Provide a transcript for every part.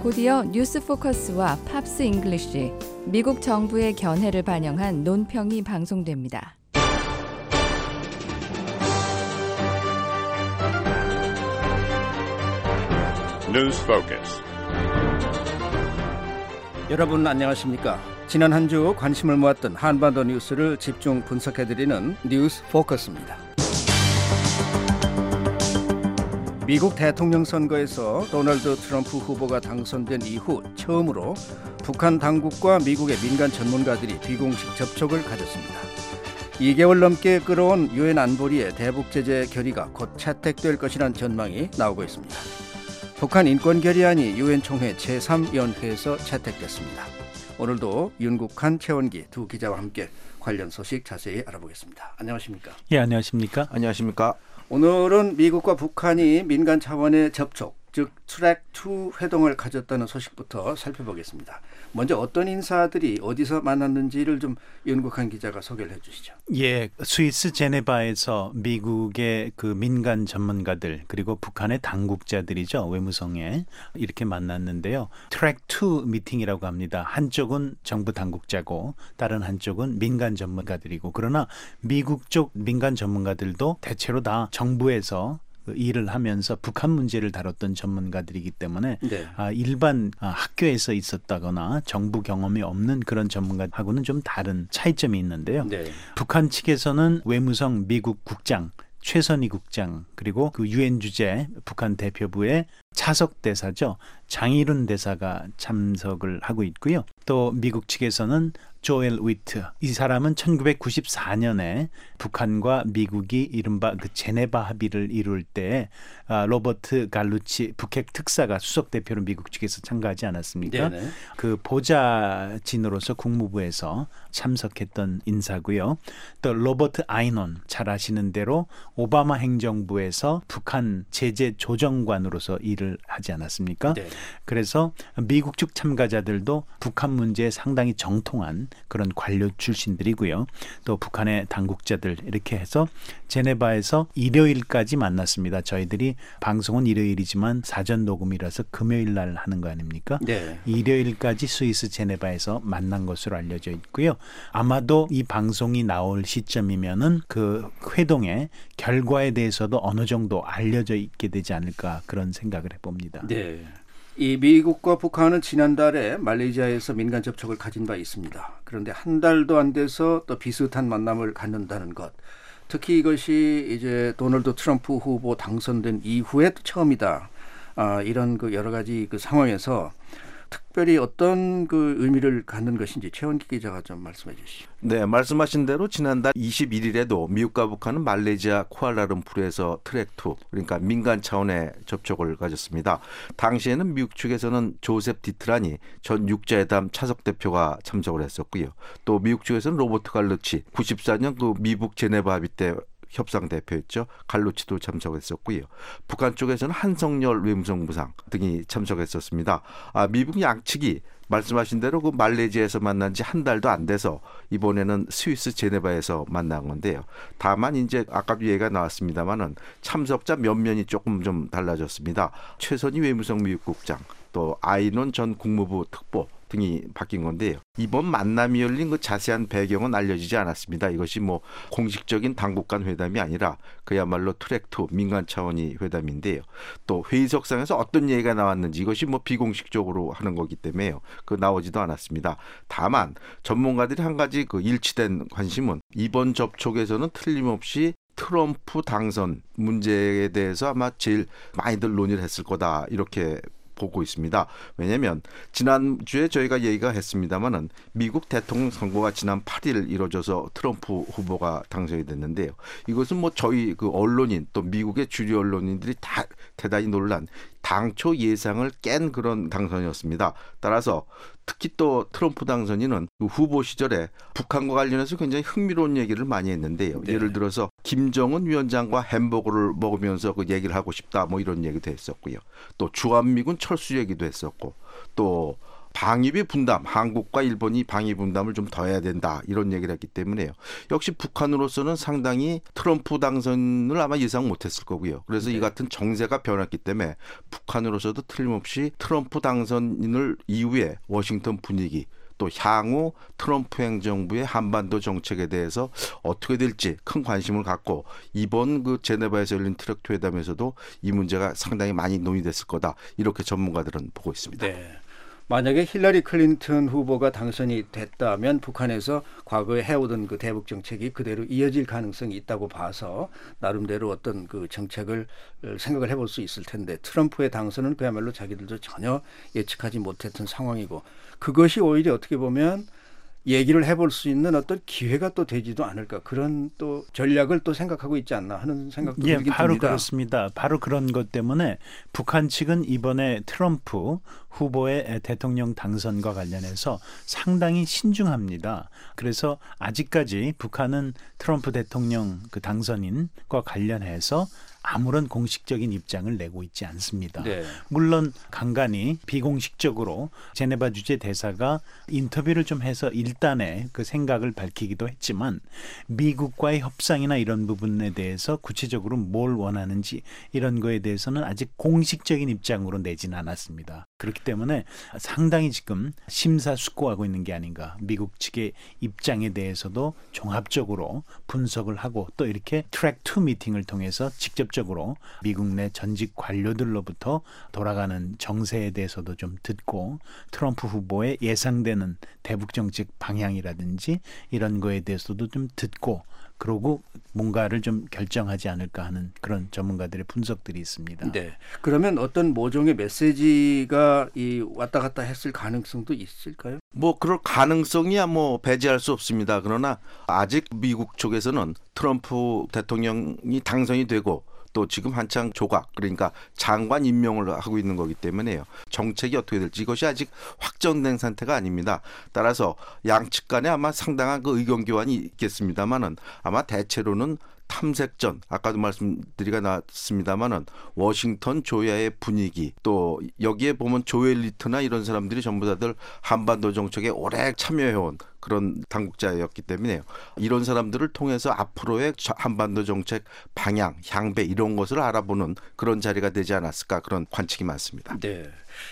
곧이어 뉴스 포커스와 팝스 잉글리쉬, 미국 정부의 견해를 반영한 논평이 방송됩니다. 뉴스 포커스. 여러분 안녕하십니까? 지난 한 주 관심을 모았던 한반도 뉴스를 집중 분석해드리는 뉴스 포커스입니다. 미국 대통령 선거에서 도널드 트럼프 후보가 당선된 이후 처음으로 북한 당국과 미국의 민간 전문가들이 비공식 접촉을 가졌습니다. 2개월 넘게 끌어온 유엔 안보리의 대북 제재 결의가 곧 채택될 것이라는 전망이 나오고 있습니다. 북한 인권 결의안이 유엔 총회 제3위원회에서 채택됐습니다. 오늘도 윤국한, 최원기 두 기자와 함께 관련 소식 자세히 알아보겠습니다. 안녕하십니까? 예, 안녕하십니까? 안녕하십니까? 오늘은 미국과 북한이 민간 차원의 접촉, 즉 트랙 2 회동을 가졌다는 소식부터 살펴보겠습니다. 먼저 어떤 인사들이 어디서 만났는지를 좀 윤국한 기자가 소개를 해주시죠. 예, 스위스 제네바에서 미국의 그 민간 전문가들 그리고 북한의 당국자들이죠, 외무성에 이렇게 만났는데요. 트랙 2 미팅이라고 합니다. 한쪽은 정부 당국자고 다른 한쪽은 민간 전문가들이고, 그러나 미국 쪽 민간 전문가들도 대체로 다 정부에서 일을 하면서 북한 문제를 다뤘던 전문가들이기 때문에 네. 일반 학교에서 있었다거나 정부 경험이 없는 그런 전문가하고는 좀 다른 차이점이 있는데요. 네. 북한 측에서는 외무성 미국 국장 최선희 국장, 그리고 그 유엔 주재 북한 대표부의 차석 대사죠, 장일훈 대사가 참석을 하고 있고요. 또 미국 측에서는 조엘 위트, 이 사람은 1994년에 북한과 미국이 이른바 그 제네바 합의를 이룰 때 로버트 갈루치 북핵 특사가 수석 대표로 미국 측에서 참가하지 않았습니까? 네네. 그 보좌진으로서 국무부에서 참석했던 인사고요. 또 로버트 아이논, 잘 아시는 대로 오바마 행정부에서 북한 제재 조정관으로서 일을 하지 않았습니까? 네. 그래서 미국 측 참가자들도 북한 문제에 상당히 정통한 그런 관료 출신들이고요. 또 북한의 당국자들, 이렇게 해서 제네바에서 일요일까지 만났습니다. 저희들이 방송은 일요일이지만 사전 녹음이라서 금요일 날 하는 거 아닙니까? 네. 일요일까지 스위스 제네바에서 만난 것으로 알려져 있고요. 아마도 이 방송이 나올 시점이면은 그 회동의 결과에 대해서도 어느 정도 알려져 있게 되지 않을까, 그런 생각을 해봅니다. 네. 이 미국과 북한은 지난달에 말레이시아에서 민간 접촉을 가진 바 있습니다. 그런데 한 달도 안 돼서 또 비슷한 만남을 갖는다는 것. 특히 이것이 이제 도널드 트럼프 후보 당선된 이후에 또 처음이다. 이런 그 여러 가지 그 상황에서 특별히 어떤 그 의미를 갖는 것인지 최원기 기자가 좀 말씀해 주시죠. 네, 말씀하신 대로 지난달 21일에도 미국과 북한은 말레이시아 쿠알라룸푸르에서 트랙 2, 그러니까 민간 차원의 접촉을 가졌습니다. 당시에는 미국 측에서는 조셉 디트라니 전 육자회담 차석 대표가 참석을 했었고요. 또 미국 측에서는 로버트 갈루치, 94년 그 미북 제네바 합의 때 협상 대표였죠. 갈루치도 참석했었고요. 북한 쪽에서는 한성열 외무성부상 등이 참석했었습니다. 미국 양측이 말씀하신 대로 그 말레이시아에서 만난 지 한 달도 안 돼서 이번에는 스위스 제네바에서 만난 건데요. 다만 이제 아까도 얘기가 나왔습니다만은 참석자 면면이 조금 좀 달라졌습니다. 최선희 외무성 미국국장, 또 아이논 전 국무부 특보 등이 바뀐 건데요. 이번 만남이 열린 그 자세한 배경은 알려지지 않았습니다. 이것이 뭐 공식적인 당국 간 회담이 아니라 그야말로 트랙 2 민간 차원의 회담인데요. 또 회의석상에서 어떤 얘기가 나왔는지 이것이 뭐 비공식적으로 하는 거기 때문에요. 그 나오지도 않았습니다. 다만 전문가들이 한 가지 그 일치된 관심은 이번 접촉에서는 틀림없이 트럼프 당선 문제에 대해서 아마 제일 많이들 논의를 했을 거다, 이렇게 보고 있습니다. 왜냐하면 지난주에 저희가 얘기가 했습니다마는 미국 대통령 선거가 지난 8일 이루어져서 트럼프 후보가 당선이 됐는데요. 이것은 뭐 저희 그 언론인 또 미국의 주류 언론인들이 다 대단히 놀란 당초 예상을 깬 그런 당선이었습니다. 따라서 특히 또 트럼프 당선인은 후보 시절에 북한과 관련해서 굉장히 흥미로운 얘기를 많이 했는데요. 네. 예를 들어서 김정은 위원장과 햄버거를 먹으면서 그 얘기를 하고 싶다, 뭐 이런 얘기도 했었고요. 또 주한미군 철수 얘기도 했었고, 또 방위비 분담, 한국과 일본이 방위 분담을 좀 더해야 된다 이런 얘기를 했기 때문에요. 역시 북한으로서는 상당히 트럼프 당선을 아마 예상 못했을 거고요. 그래서 이 같은 정세가 변했기 때문에 북한으로서도 틀림없이 트럼프 당선인을 이후에 워싱턴 분위기 또 향후 트럼프 행정부의 한반도 정책에 대해서 어떻게 될지 큰 관심을 갖고 이번 그 제네바에서 열린 트랙트 회담에서도 이 문제가 상당히 많이 논의됐을 거다. 이렇게 전문가들은 보고 있습니다. 네. 만약에 힐러리 클린턴 후보가 당선이 됐다면 북한에서 과거에 해오던 그 대북 정책이 그대로 이어질 가능성이 있다고 봐서 나름대로 어떤 그 정책을 생각을 해볼 수 있을 텐데 트럼프의 당선은 그야말로 자기들도 전혀 예측하지 못했던 상황이고 그것이 오히려 어떻게 보면 얘기를 해볼 수 있는 어떤 기회가 또 되지도 않을까 그런 또 전략을 또 생각하고 있지 않나 하는 생각도 들긴 듭니다. 바로 그렇습니다. 바로 그런 것 때문에 북한 측은 이번에 트럼프 후보의 대통령 당선과 관련해서 상당히 신중합니다. 그래서 아직까지 북한은 트럼프 대통령 그 당선인과 관련해서 아무런 공식적인 입장을 내고 있지 않습니다. 네. 물론 간간히 비공식적으로 제네바 주재 대사가 인터뷰를 좀 해서 일단의 그 생각을 밝히기도 했지만 미국과의 협상이나 이런 부분에 대해서 구체적으로 뭘 원하는지 이런 거에 대해서는 아직 공식적인 입장으로 내지는 않았습니다. 그렇기 때문에 상당히 지금 심사숙고하고 있는 게 아닌가. 미국 측의 입장에 대해서도 종합적으로 분석을 하고 또 이렇게 트랙 2 미팅을 통해서 직접적으로 미국 내 전직 관료들로부터 돌아가는 정세에 대해서도 좀 듣고 트럼프 후보의 예상되는 대북 정책 방향이라든지 이런 거에 대해서도 좀 듣고 그러고 뭔가를 좀 결정하지 않을까 하는 그런 전문가들의 분석들이 있습니다. 네. 그러면 어떤 모종의 메시지가 이 왔다 갔다 했을 가능성도 있을까요? 뭐 그럴 가능성이야 뭐 배제할 수 없습니다. 그러나 아직 미국 쪽에서는 트럼프 대통령이 당선이 되고 또 지금 한창 조각 그러니까 장관 임명을 하고 있는 거기 때문에요. 정책이 어떻게 될지 이것이 아직 확정된 상태가 아닙니다. 따라서 양측 간에 아마 상당한 그 의견 교환이 있겠습니다만은 아마 대체로는 탐색전 아까도 말씀드리가 나왔습니다만은 워싱턴 조야의 분위기 또 여기에 보면 조엘 리트나 이런 사람들이 전부 다들 한반도 정책에 오래 참여해온 그런 당국자였기 때문에요. 이런 사람들을 통해서 앞으로의 한반도 정책 방향, 향배 이런 것을 알아보는 그런 자리가 되지 않았을까 그런 관측이 많습니다. 네.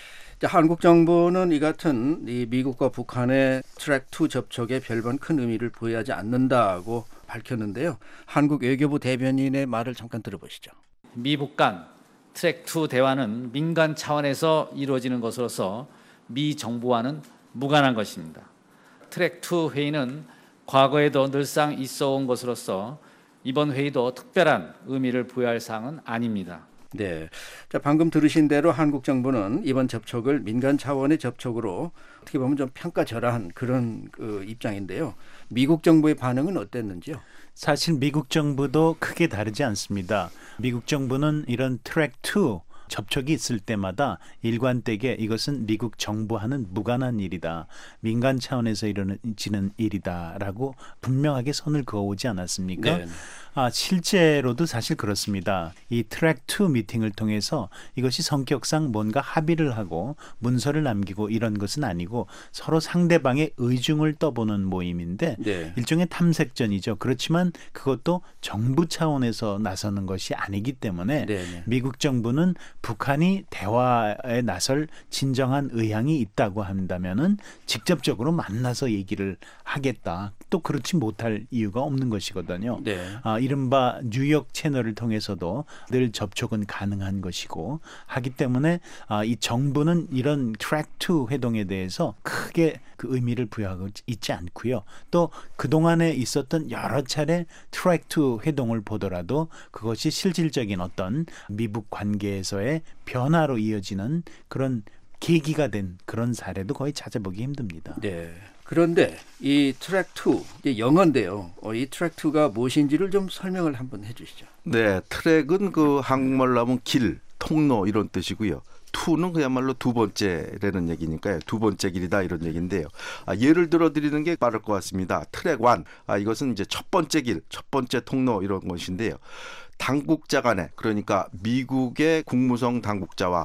한국 정부는 이 같은 이 미국과 북한의 트랙 2 접촉에 별반 큰 의미를 부여하지 않는다고 밝혔는데요. 한국 외교부 대변인의 말을 잠깐 들어보시죠. 미북 간 트랙 2 대화는 민간 차원에서 이루어지는 것으로서 미 정부와는 무관한 것입니다. 트랙 2 회의는 과거에도 늘상 있어온 것으로서 이번 회의도 특별한 의미를 부여할 사항은 아닙니다. 네, 자 방금 들으신 대로 한국 정부는 이번 접촉을 민간 차원의 접촉으로 어떻게 보면 좀 평가절하한 그런 입장인데요. 미국 정부의 반응은 어땠는지요? 사실 미국 정부도 크게 다르지 않습니다. 미국 정부는 이런 트랙 2 접촉이 있을 때마다 일관되게 이것은 미국 정부와는 무관한 일이다. 민간 차원에서 이루어지는 일이다라고 분명하게 선을 그어오지 않았습니까? 네. 실제로도 사실 그렇습니다. 이 트랙 2 미팅을 통해서 이것이 성격상 뭔가 합의를 하고 문서를 남기고 이런 것은 아니고 서로 상대방의 의중을 떠보는 모임인데 네. 일종의 탐색전이죠. 그렇지만 그것도 정부 차원에서 나서는 것이 아니기 때문에 네. 미국 정부는 북한이 대화에 나설 진정한 의향이 있다고 한다면은 직접적으로 만나서 얘기를 하겠다. 또 그렇지 못할 이유가 없는 것이거든요. 네. 이른바 뉴욕 채널을 통해서도 늘 접촉은 가능한 것이고 하기 때문에 이 정부는 이런 트랙 2 회동에 대해서 크게 그 의미를 부여하고 있지 않고요. 또 그동안에 있었던 여러 차례 트랙 2 회동을 보더라도 그것이 실질적인 어떤 미북 관계에서의 변화로 이어지는 그런 계기가 된 그런 사례도 거의 찾아보기 힘듭니다. 네. 그런데 이 트랙 2 이제 영어인데요. 이 트랙 2가 무엇인지를 좀 설명을 한번 해주시죠. 네, 트랙은 그 한국말로 하면 길, 통로 이런 뜻이고요. 2는 그야말로 두 번째라는 얘기니까요. 두 번째 길이다 이런 얘기인데요. 예를 들어 드리는 게 빠를 것 같습니다. 트랙 1, 이것은 이제 첫 번째 길, 첫 번째 통로 이런 것인데요. 당국자 간에 그러니까 미국의 국무성 당국자와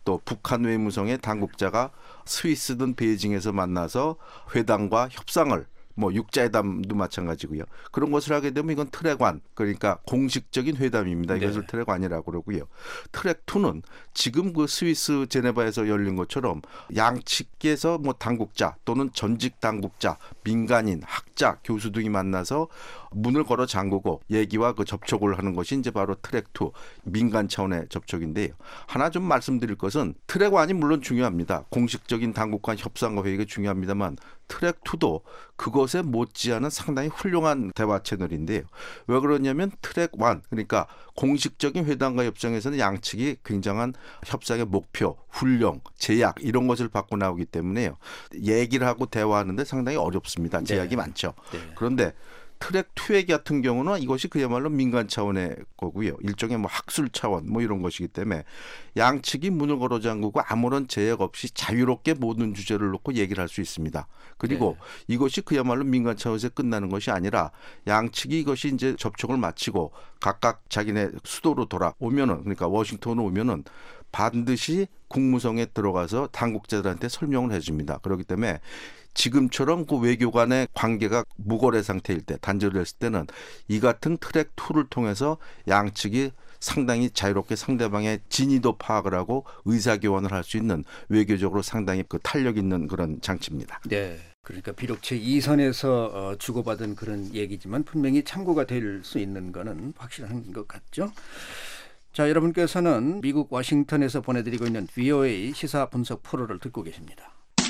또 북한 외무성의 당국자가 스위스든 베이징에서 만나서 회담과 협상을 뭐 육자회담도 마찬가지고요. 그런 것을 하게 되면 이건 트랙1 그러니까 공식적인 회담입니다. 이것을 네. 트랙1이라고 그러고요. 트랙2는 지금 그 스위스 제네바에서 열린 것처럼 양측에서 뭐 당국자 또는 전직 당국자, 민간인, 학자, 교수 등이 만나서 문을 걸어 잠그고 얘기와 그 접촉을 하는 것이 이제 바로 트랙2 민간 차원의 접촉인데요. 하나 좀 말씀드릴 것은 트랙1이 물론 중요합니다. 공식적인 당국 간 협상과 회의가 중요합니다만 트랙2도 그것에 못지않은 상당히 훌륭한 대화 채널인데요. 왜 그러냐면 트랙1 그러니까 공식적인 회담과 협상에서는 양측이 굉장한 협상의 목표, 훈령, 제약 이런 것을 받고 나오기 때문에요. 얘기를 하고 대화하는데 상당히 어렵습니다. 제약이 네. 많죠. 네. 그런데 트랙2 얘기 같은 경우는 이것이 그야말로 민간 차원의 거고요. 일종의 뭐 학술 차원 뭐 이런 것이기 때문에 양측이 문을 걸어 잠그고 아무런 제약 없이 자유롭게 모든 주제를 놓고 얘기를 할 수 있습니다. 그리고 이것이 그야말로 민간 차원에서 끝나는 것이 아니라 양측이 이것이 이제 접촉을 마치고 각각 자기네 수도로 돌아오면은 그러니까 워싱턴으로 오면은 반드시 국무성에 들어가서 당국자들한테 설명을 해줍니다. 그렇기 때문에 지금처럼 그 외교 간의 관계가 무거래 상태일 때, 단절됐을 때는 이 같은 트랙2를 통해서 양측이 상당히 자유롭게 상대방의 진위도 파악을 하고 의사교환을 할 수 있는 외교적으로 상당히 그 탄력 있는 그런 장치입니다. 네. 그러니까 비록 제2선에서 주고받은 그런 얘기지만 분명히 참고가 될 수 있는 거는 확실한 것 같죠. 자, 여러분께서는 미국 워싱턴에서 보내드리고 있는 VOA 시사 분석 프로를 듣고 계십니다.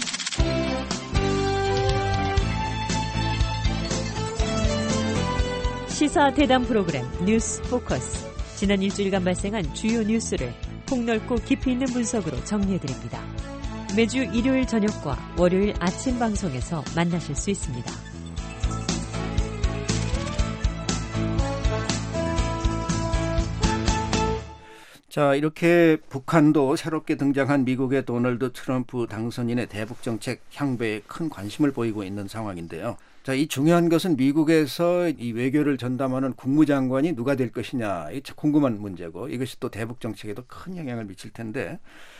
시사 대담 프로그램 뉴스 포커스. 지난 일주일간 발생한 주요 뉴스를 폭넓고 깊이 있는 분석으로 정리해드립니다. 매주 일요일 저녁과 월요일 아침 방송에서 만나실 수 있습니다. 자, 이렇게 북한도 새롭게 등장한 미국의 도널드 트럼프 당선인의 대북 정책 향배에 큰 관심을 보이고 있는 상황인데요. 자, 이 중요한 것은 미국에서 이 외교를 전담하는 국무장관이 누가 될 것이냐, 이 궁금한 문제고 이것이 또 대북 정책에도 큰 영향을 미칠 텐데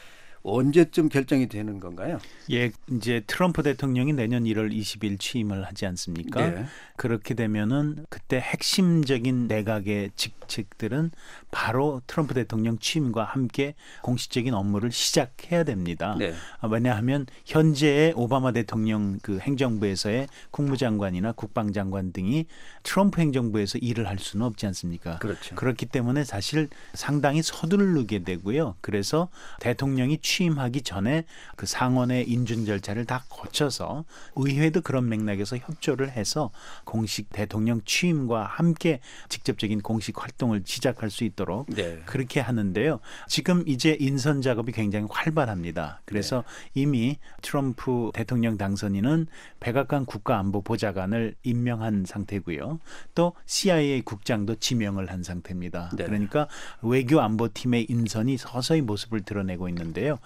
언제쯤 결정이 되는 건가요? 예, 이제 트럼프 대통령이 내년 1월 20일 취임을 하지 않습니까? 네. 그렇게 되면은 그때 핵심적인 내각의 직책들은 바로 트럼프 대통령 취임과 함께 공식적인 업무를 시작해야 됩니다. 네. 왜냐하면 현재의 오바마 대통령 그 행정부에서의 국무장관이나 국방장관 등이 트럼프 행정부에서 일을 할 수는 없지 않습니까? 그렇죠. 그렇기 때문에 사실 상당히 서두르게 되고요. 그래서 대통령이 취임하기 전에 그 상원의 인준 절차를 다 거쳐서 의회도 그런 맥락에서 협조를 해서 공식 대통령 취임과 함께 직접적인 공식 활동을 시작할 수 있도록 네. 그렇게 하는데요. 지금 이제 인선 작업이 굉장히 활발합니다. 그래서 이미 트럼프 대통령 당선인은 백악관 국가안보보좌관을 임명한 상태고요. 또 CIA 국장도 지명을 한 상태입니다. 네. 그러니까 외교안보팀의 인선이 서서히 모습을 드러내고 있는데요.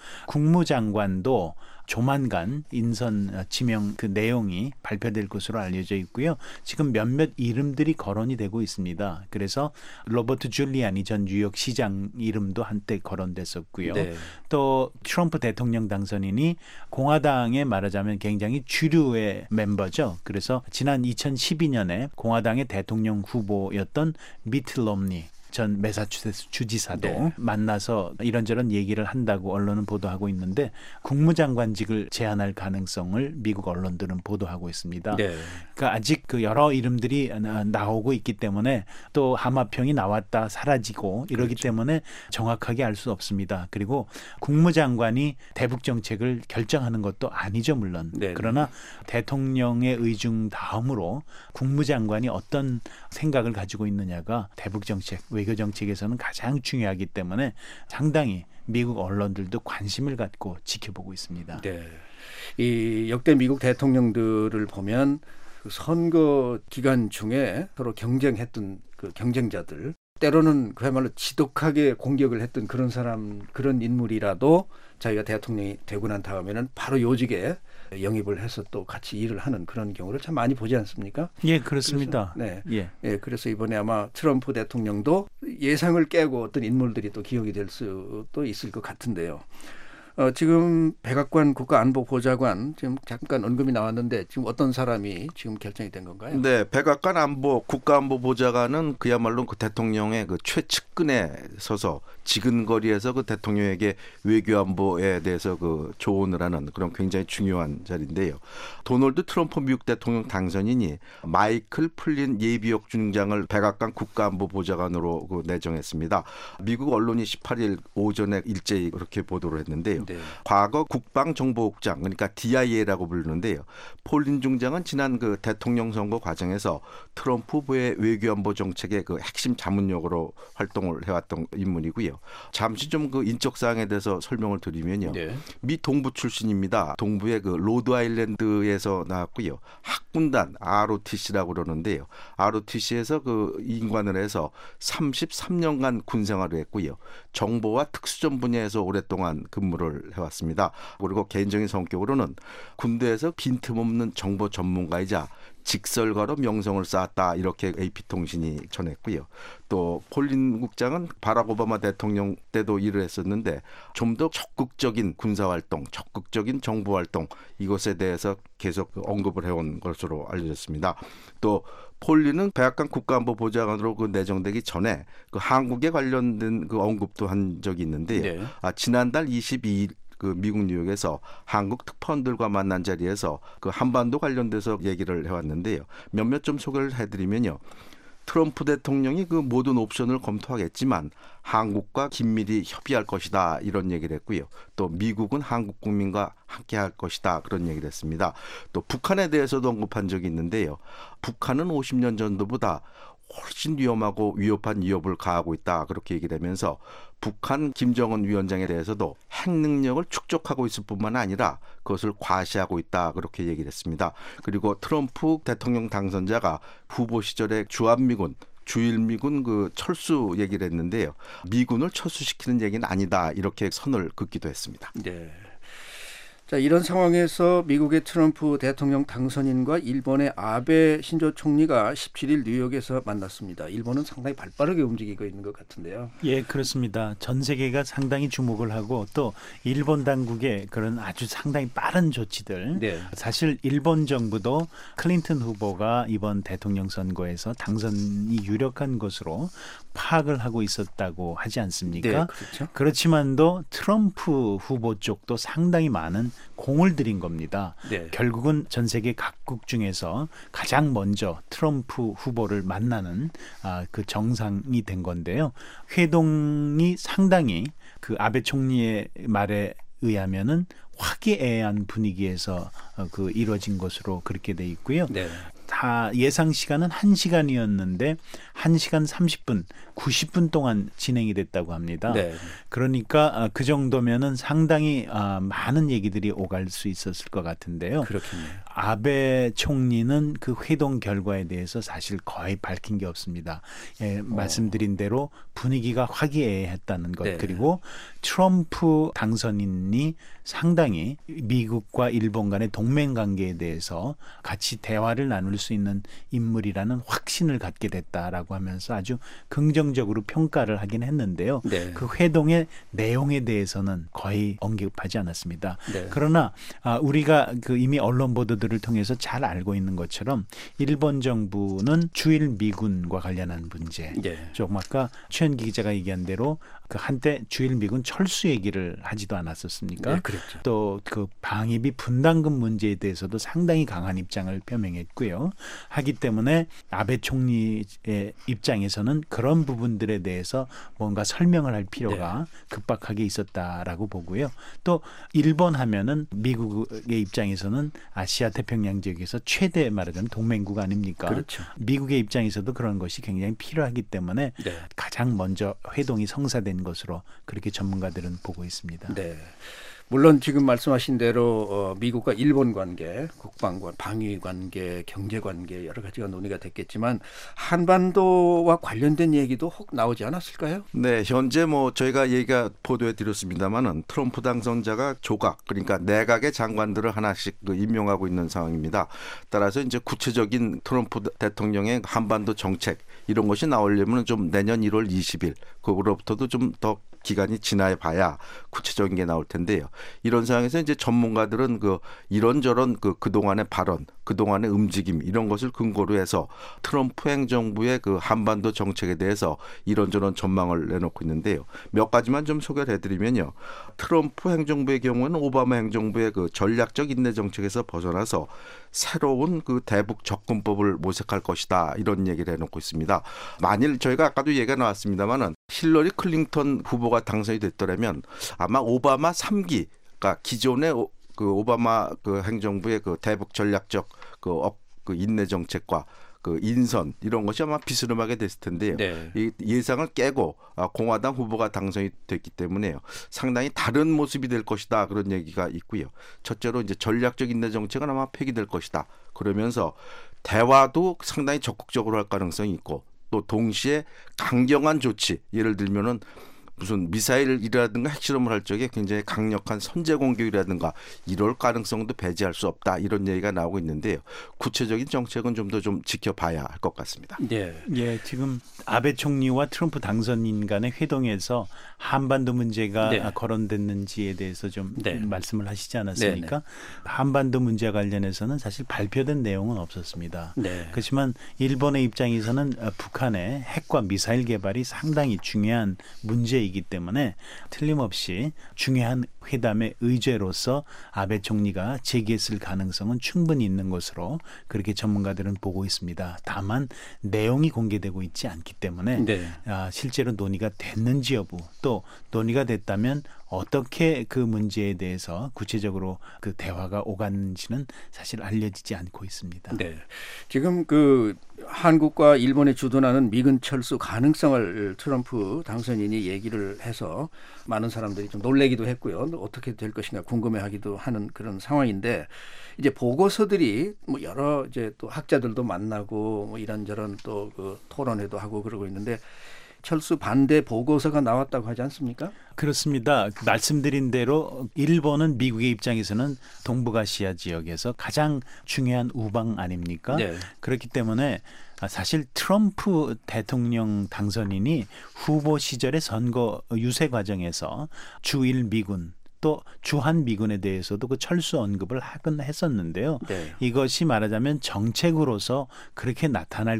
국무장관도 조만간 인선 지명 그 내용이 발표될 것으로 알려져 있고요. 지금 몇몇 이름들이 거론이 되고 있습니다. 그래서 로버트 줄리아니 전 뉴욕시장 이름도 한때 거론됐었고요. 네. 또 트럼프 대통령 당선인이 공화당에 말하자면 굉장히 주류의 멤버죠. 그래서 지난 2012년에 공화당의 대통령 후보였던 미트 롬니 전 매사추세츠 주지사도 네. 만나서 이런저런 얘기를 한다고 언론은 보도하고 있는데 국무장관직을 제안할 가능성을 미국 언론들은 보도하고 있습니다. 네. 그러니까 아직 그 여러 이름들이 나오고 있기 때문에 또 하마평이 나왔다 사라지고 이러기 그렇죠. 때문에 정확하게 알 수 없습니다. 그리고 국무장관이 대북 정책을 결정하는 것도 아니죠, 물론. 네. 그러나 대통령의 의중 다음으로 국무장관이 어떤 생각을 가지고 있느냐가 대북 정책, 외교 정책에서는 가장 중요하기 때문에 상당히 미국 언론들도 관심을 갖고 지켜보고 있습니다. 네. 이 역대 미국 대통령들을 보면 그 선거 기간 중에 서로 경쟁했던 그 경쟁자들 때로는 그야말로 지독하게 공격을 했던 그런 사람, 그런 인물이라도 자기가 대통령이 되고 난 다음에는 바로 요직에 영입을 해서 또 같이 일을 하는 그런 경우를 참 많이 보지 않습니까? 예, 그렇습니다. 그래서, 예. 예, 그래서 이번에 아마 트럼프 대통령도 예상을 깨고 어떤 인물들이 또 기용이 될 수도 있을 것 같은데요. 지금 백악관 국가안보보좌관 지금 잠깐 언급이 나왔는데 지금 어떤 사람이 지금 결정이 된 건가요? 네, 백악관 국가안보보좌관은 그야말로 그 대통령의 그 최측근에 서서 지근거리에서 그 대통령에게 외교안보에 대해서 그 조언을 하는 그런 굉장히 중요한 자리인데요. 도널드 트럼프 미국 대통령 당선인이 마이클 플린 예비역 중장을 백악관 국가안보보좌관으로 그 내정했습니다. 미국 언론이 18일 오전에 일제히 그렇게 보도를 했는데요. 네. 과거 국방정보국장 그러니까 DIA라고 부르는데요. 폴린 중장은 지난 그 대통령 선거 과정에서 트럼프 후보의 외교안보 정책의 그 핵심 자문역으로 활동을 해왔던 인물이고요. 잠시 좀 그 인적 사항에 대해서 설명을 드리면요. 네. 미 동부 출신입니다. 동부의 그 로드 아일랜드에서 나왔고요. 학군단 ROTC라고 그러는데요. ROTC에서 그 임관을 해서 33년간 군 생활을 했고요. 정보와 특수전 분야에서 오랫동안 근무를 해왔습니다. 그리고 개인적인 성격으로는 군대에서 빈틈없는 정보 전문가이자 직설가로 명성을 쌓았다 이렇게 AP통신이 전했고요. 또 폴린 국장은 바락 오바마 대통령 때도 일을 했었는데 좀 더 적극적인 군사활동, 적극적인 정보활동 이것에 대해서 계속 언급을 해온 것으로 알려졌습니다. 또 폴린은 백악관 국가안보보좌관으로 그 내정되기 전에 그 한국에 관련된 그 언급도 한 적이 있는데요. 네. 지난달 22일 그 미국 뉴욕에서 한국 특파원들과 만난 자리에서 그 한반도 관련돼서 얘기를 해왔는데요. 몇몇 좀 소개를 해드리면요. 트럼프 대통령이 그 모든 옵션을 검토하겠지만 한국과 긴밀히 협의할 것이다 이런 얘기를 했고요. 또 미국은 한국 국민과 함께할 것이다 그런 얘기를 했습니다. 또 북한에 대해서도 언급한 적이 있는데요. 북한은 50년 전보다 훨씬 위험하고 위협한 위협을 가하고 있다 그렇게 얘기를 하면서 북한 김정은 위원장에 대해서도 핵 능력을 축적하고 있을 뿐만 아니라 그것을 과시하고 있다 그렇게 얘기를 했습니다. 그리고 트럼프 대통령 당선자가 후보 시절에 주한미군 주일미군 그 철수 얘기를 했는데요. 미군을 철수시키는 얘기는 아니다 이렇게 선을 긋기도 했습니다. 네. 자, 이런 상황에서 미국의 트럼프 대통령 당선인과 일본의 아베 신조 총리가 17일 뉴욕에서 만났습니다. 일본은 상당히 발빠르게 움직이고 있는 것 같은데요. 예, 그렇습니다. 전 세계가 상당히 주목을 하고 또 일본 당국의 그런 아주 상당히 빠른 조치들. 네. 사실 일본 정부도 클린턴 후보가 이번 대통령 선거에서 당선이 유력한 것으로 파악을 하고 있었다고 하지 않습니까? 네, 그렇죠. 그렇지만도 트럼프 후보 쪽도 상당히 많은 공을 들인 겁니다. 네. 결국은 전 세계 각국 중에서 가장 먼저 트럼프 후보를 만나는 그 정상이 된 건데요. 회동이 상당히 그 아베 총리의 말에 의하면은 화기애애한 분위기에서 그 이루어진 것으로 그렇게 돼 있고요. 네. 다 예상 시간은 1시간이었는데 1시간 30분, 90분 동안 진행이 됐다고 합니다. 네. 그러니까 그 정도면은 상당히 많은 얘기들이 오갈 수 있었을 것 같은데요. 그렇군요. 아베 총리는 그 회동 결과에 대해서 사실 거의 밝힌 게 없습니다. 예, 말씀드린 대로 분위기가 화기애애했다는 것 네. 그리고 트럼프 당선인이 상당히 미국과 일본 간의 동맹 관계에 대해서 같이 대화를 나눌 수 있는 인물이라는 확신을 갖게 됐다라고 하면서 아주 긍정적으로 평가를 하긴 했는데요. 네. 그 회동의 내용에 대해서는 거의 언급하지 않았습니다. 네. 그러나 우리가 그 이미 언론 보도들을 통해서 잘 알고 있는 것처럼 일본 정부는 주일 미군과 관련한 문제, 네. 조금 아까 최현기 기자가 얘기한 대로 그 한때 주일 미군 철수 얘기를 하지도 않았었습니까? 네, 그랬죠. 또 그 방위비 분담금 문제에 대해서도 상당히 강한 입장을 표명했고요. 하기 때문에 아베 총리의 입장에서는 그런 부분들에 대해서 뭔가 설명을 할 필요가 급박하게 있었다라고 보고요. 또 일본 하면은 미국의 입장에서는 아시아 태평양 지역에서 최대 말하자면 동맹국 아닙니까? 그렇죠. 미국의 입장에서도 그런 것이 굉장히 필요하기 때문에 네. 가장 먼저 회동이 성사된 것으로 그렇게 전문가들은 보고 있습니다. 네. 물론 지금 말씀하신 대로 미국과 일본 관계, 국방관, 방위 관계, 경제 관계 여러 가지가 논의가 됐겠지만 한반도와 관련된 얘기도 혹 나오지 않았을까요? 네, 현재 뭐 저희가 얘기가 보도해 드렸습니다만은 트럼프 당선자가 조각 그러니까 내각의 장관들을 하나씩 임명하고 있는 상황입니다. 따라서 이제 구체적인 트럼프 대통령의 한반도 정책 이런 것이 나오려면 좀 내년 1월 20일 그거로부터도 좀 더 기간이 지나야 봐야 구체적인 게 나올 텐데요. 이런 상황에서 이제 전문가들은 이런저런 그동안의 발언, 그동안의 움직임 이런 것을 근거로 해서 트럼프 행정부의 그 한반도 정책에 대해서 이런저런 전망을 내놓고 있는데요. 몇 가지만 좀 소개를 해드리면요. 트럼프 행정부의 경우는 오바마 행정부의 그 전략적 인내 정책에서 벗어나서 새로운 그 대북 접근법을 모색할 것이다 이런 얘기를 해놓고 있습니다. 만일 저희가 아까도 얘기가 나왔습니다만은 힐러리 클린턴 후보가 당선이 됐더라면 아마 오바마 3기, 그러니까 기존의 그 오바마 그 행정부의 그 대북 전략적 그 인내 정책과 그 인선 이런 것이 아마 비스름하게 됐을 텐데요. 네. 이 예상을 깨고 공화당 후보가 당선이 됐기 때문에요. 상당히 다른 모습이 될 것이다 그런 얘기가 있고요. 첫째로 이제 전략적 인내 정책은 아마 폐기될 것이다. 그러면서 대화도 상당히 적극적으로 할 가능성이 있고 또 동시에 강경한 조치 예를 들면은 무슨 미사일이라든가 핵실험을 할 적에 굉장히 강력한 선제 공격이라든가 이럴 가능성도 배제할 수 없다 이런 얘기가 나오고 있는데요. 구체적인 정책은 좀 더 좀 지켜봐야 할 것 같습니다. 네. 예, 지금 아베 총리와 트럼프 당선인 간의 회동에서 한반도 문제가 네. 거론됐는지에 대해서 좀 네. 말씀을 하시지 않았습니까? 한반도 문제 관련해서는 사실 발표된 내용은 없었습니다. 네. 그렇지만 일본의 입장에서는 북한의 핵과 미사일 개발이 상당히 중요한 문제이기 때문에 틀림없이 중요한 회담의 의제로서 아베 총리가 제기했을 가능성은 충분히 있는 것으로 그렇게 전문가들은 보고 있습니다. 다만 내용이 공개되고 있지 않기 때문에 네. 실제로 논의가 됐는지 여부 또 논의가 됐다면 어떻게 그 문제에 대해서 구체적으로 그 대화가 오갔는지는 사실 알려지지 않고 있습니다. 네. 지금 그 한국과 일본이 주둔하는 미군 철수 가능성을 트럼프 당선인이 얘기를 해서 많은 사람들이 좀 놀래기도 했고요. 어떻게 될 것인가 궁금해하기도 하는 그런 상황인데 이제 보고서들이 뭐 여러 이제 또 학자들도 만나고 뭐 이런저런 또 그 토론회도 하고 그러고 있는데 철수 반대 보고서가 나왔다고 하지 않습니까? 그렇습니다. 말씀드린 대로 일본은 미국의 입장에서는 동북아시아 지역에서 가장 중요한 우방 아닙니까? 네. 그렇기 때문에 사실 트럼프 대통령 당선인이 후보 시절의 선거 유세 과정에서 주일 미군 또 주한 미군에 대해서도 그 철수 언급을 하긴 했었는데요. 네. 이것이 말하자면 정책으로서 그렇게 나타날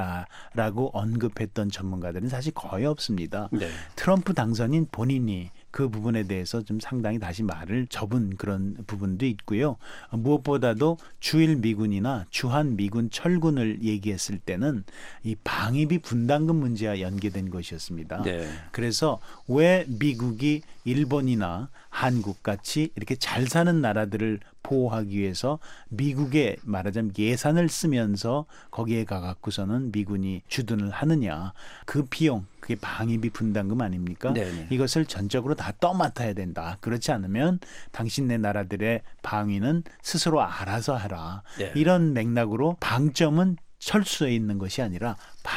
것이다라고 언급했던 전문가들은 사실 거의 없습니다. 네. 트럼프 당선인 본인이 그 부분에 대해서 좀 상당히 다시 말을 접은 그런 부분도 있고요. 무엇보다도 주일 미군이나 주한 미군 철군을 얘기했을 때는 이 방위비 분담금 문제와 연계된 것이었습니다. 네. 그래서 왜 미국이 일본이나 한국 같이 이렇게 잘 사는 나라들을 보호하기 위해서 미국에 말하자면 예산을 쓰면서 거기에 가갖고서는 미군이 주둔을 하느냐. 그 비용, 그게 방위비 분담금 아닙니까? 네네. 이것을 전적으로 다 떠맡아야 된다. 그렇지 않으면 당신네 나라들의 방위는 스스로 알아서 하라. 네. 이런 맥락으로 방점은 철수에 있는 것이 아니라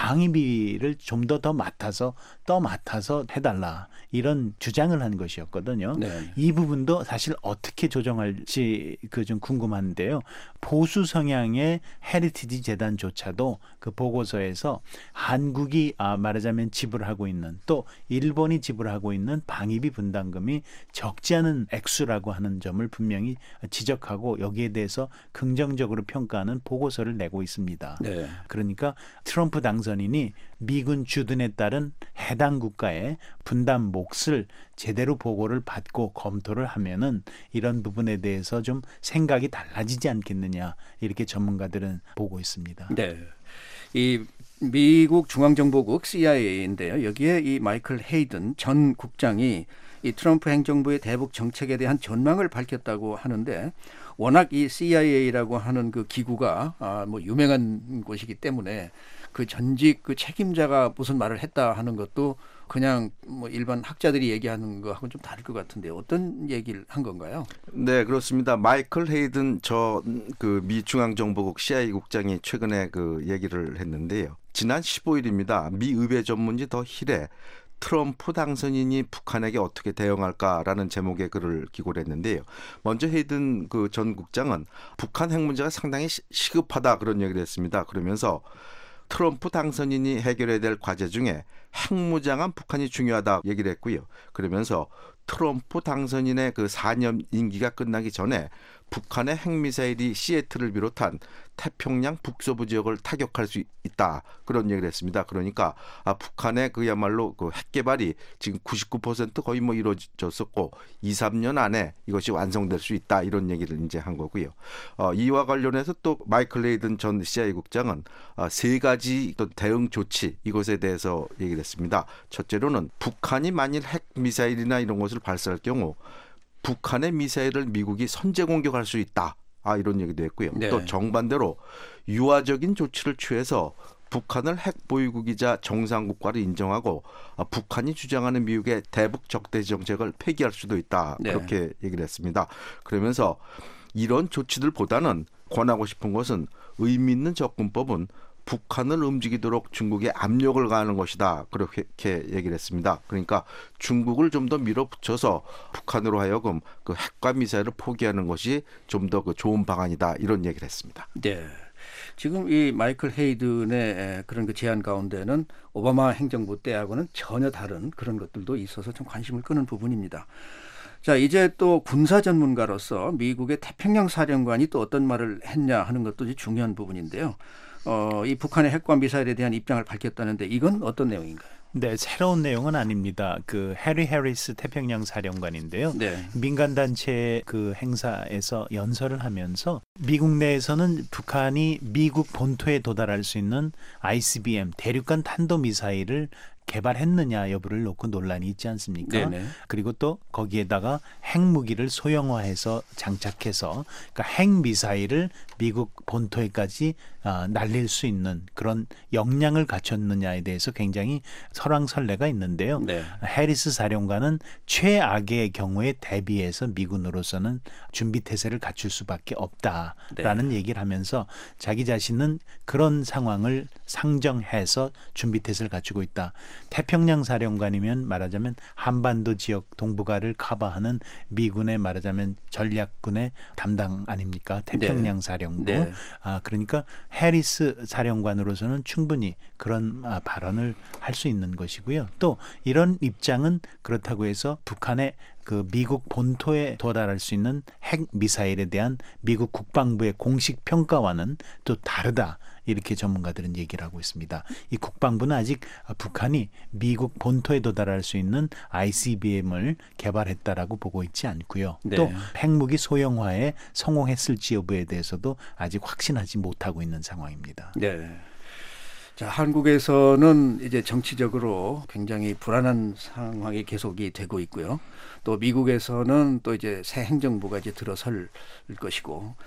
방위비를 좀 더 맡아서 떠맡아서 해달라 이런 주장을 한 것이었거든요. 네. 이 부분도 사실 어떻게 조정할지 그 좀 궁금한데요. 보수 성향의 헤리티지 재단조차도 그 보고서에서 한국이 말하자면 지불하고 있는 또 일본이 지불하고 있는 방위비 분담금이 적지 않은 액수라고 하는 점을 분명히 지적하고 여기에 대해서 긍정적으로 평가하는 보고서를 내고 있습니다. 네. 그러니까 트럼프 당선인이 미군 주둔에 따른 해당 국가의 분담 몫을 제대로 보고를 받고 검토를 하면은 이런 부분에 대해서 좀 생각이 달라지지 않겠느냐 이렇게 전문가들은 보고 있습니다. 네. 이 미국 중앙정보국 CIA인데요. 여기에 이 마이클 헤이든 전 국장이 이 트럼프 행정부의 대북 정책에 대한 전망을 밝혔다고 하는데 워낙 이 CIA라고 하는 그 기구가 뭐 유명한 곳이기 때문에 그 전직 그 책임자가 무슨 말을 했다 하는 것도 그냥 뭐 일반 학자들이 얘기하는 거하고는 좀 다를 것 같은데 어떤 얘기를 한 건가요? 네, 그렇습니다. 마이클 헤이든 그 미 중앙정보국 CIA 국장이 최근에 그 얘기를 했는데요. 지난 15일입니다. 미 의회 전문지 더 힐에 트럼프 당선인이 북한에게 어떻게 대응할까라는 제목의 글을 기고를 했는데요. 먼저 헤이든 그 전 국장은 북한 핵 문제가 상당히 시급하다 그런 얘기를 했습니다. 그러면서 트럼프 당선인이 해결해야 될 과제 중에 핵무장한 북한이 중요하다 얘기를 했고요. 그러면서 트럼프 당선인의 그 4년 임기가 끝나기 전에 북한의 핵미사일이 시애틀을 비롯한 태평양 북서부 지역을 타격할 수 있다. 그런 얘기를 했습니다. 그러니까 북한의 그야말로 그 핵 개발이 지금 99% 거의 뭐 이루어졌었고 2, 3년 안에 이것이 완성될 수 있다. 이런 얘기를 이제 한 거고요. 이와 관련해서 또 마이클 헤이든 전 CIA 국장은 3가지 대응 조치 이것에 대해서 얘기를 했습니다. 첫째로는 북한이 만일 핵 미사일이나 이런 것을 발사할 경우 북한의 미사일을 미국이 선제 공격할 수 있다. 이런 얘기도 했고요. 네. 또 정반대로 유화적인 조치를 취해서 북한을 핵 보유국이자 정상국가를 인정하고 북한이 주장하는 미국의 대북 적대시 정책을 폐기할 수도 있다. 네. 그렇게 얘기를 했습니다. 그러면서 이런 조치들보다는 권하고 싶은 것은 의미 있는 접근법은 북한을 움직이도록 중국에 압력을 가하는 것이다. 그렇게 얘기를 했습니다. 그러니까 중국을 좀 더 밀어붙여서 북한으로 하여금 그 핵과 미사일을 포기하는 것이 좀 더 그 좋은 방안이다. 이런 얘기를 했습니다. 네. 지금 이 마이클 헤이든의 그런 그 제안 가운데는 오바마 행정부 때하고는 전혀 다른 그런 것들도 있어서 좀 관심을 끄는 부분입니다. 자, 이제 또 군사 전문가로서 미국의 태평양 사령관이 또 어떤 말을 했냐 하는 것도 중요한 부분인데요. 이 북한의 핵과 미사일에 대한 입장을 밝혔다는데 이건 어떤 내용인가요? 네, 새로운 내용은 아닙니다. 그 해리 해리스 태평양 사령관인데요. 네. 민간 단체 그 행사에서 연설을 하면서 미국 내에서는 북한이 미국 본토에 도달할 수 있는 ICBM 대륙간 탄도 미사일을 개발했느냐 여부를 놓고 논란이 있지 않습니까? 네네. 그리고 또 거기에다가 핵무기를 소형화해서 장착해서 그러니까 핵미사일을 미국 본토에까지 날릴 수 있는 그런 역량을 갖췄느냐에 대해서 굉장히 설왕설래가 있는데요. 네. 해리스 사령관은 최악의 경우에 대비해서 미군으로서는 준비태세를 갖출 수밖에 없다라는 얘기를 하면서 자기 자신은 그런 상황을 상정해서 준비태세를 갖추고 있다. 태평양 사령관이면 말하자면 한반도 지역 동북아를 커버하는 미군의 말하자면 전략군의 담당 아닙니까? 태평양 사령부. 네. 그러니까 해리스 사령관으로서는 충분히 그런 발언을 할 수 있는 것이고요. 또 이런 입장은 그렇다고 해서 북한의 그 미국 본토에 도달할 수 있는 핵 미사일에 대한 미국 국방부의 공식 평가와는 또 다르다. 이렇게 전문가들은 얘기를 하고 있습니다. 이 국방부는 아직 북한이 미국 본토에 도달할 수 있는 ICBM을 개발했다라고 보고 있지 않고요. 네. 또 핵무기 소형화에 성공했을지 여부에 대해서도 아직 확신하지 못하고 있는 상황입니다. 네. 자, 한국에서는 이제 정치적으로 굉장히 불안한 상황이 계속이 되고 있고요. 또 미국에서는 또 이제 새 행정부가 이제 들어설 것이고.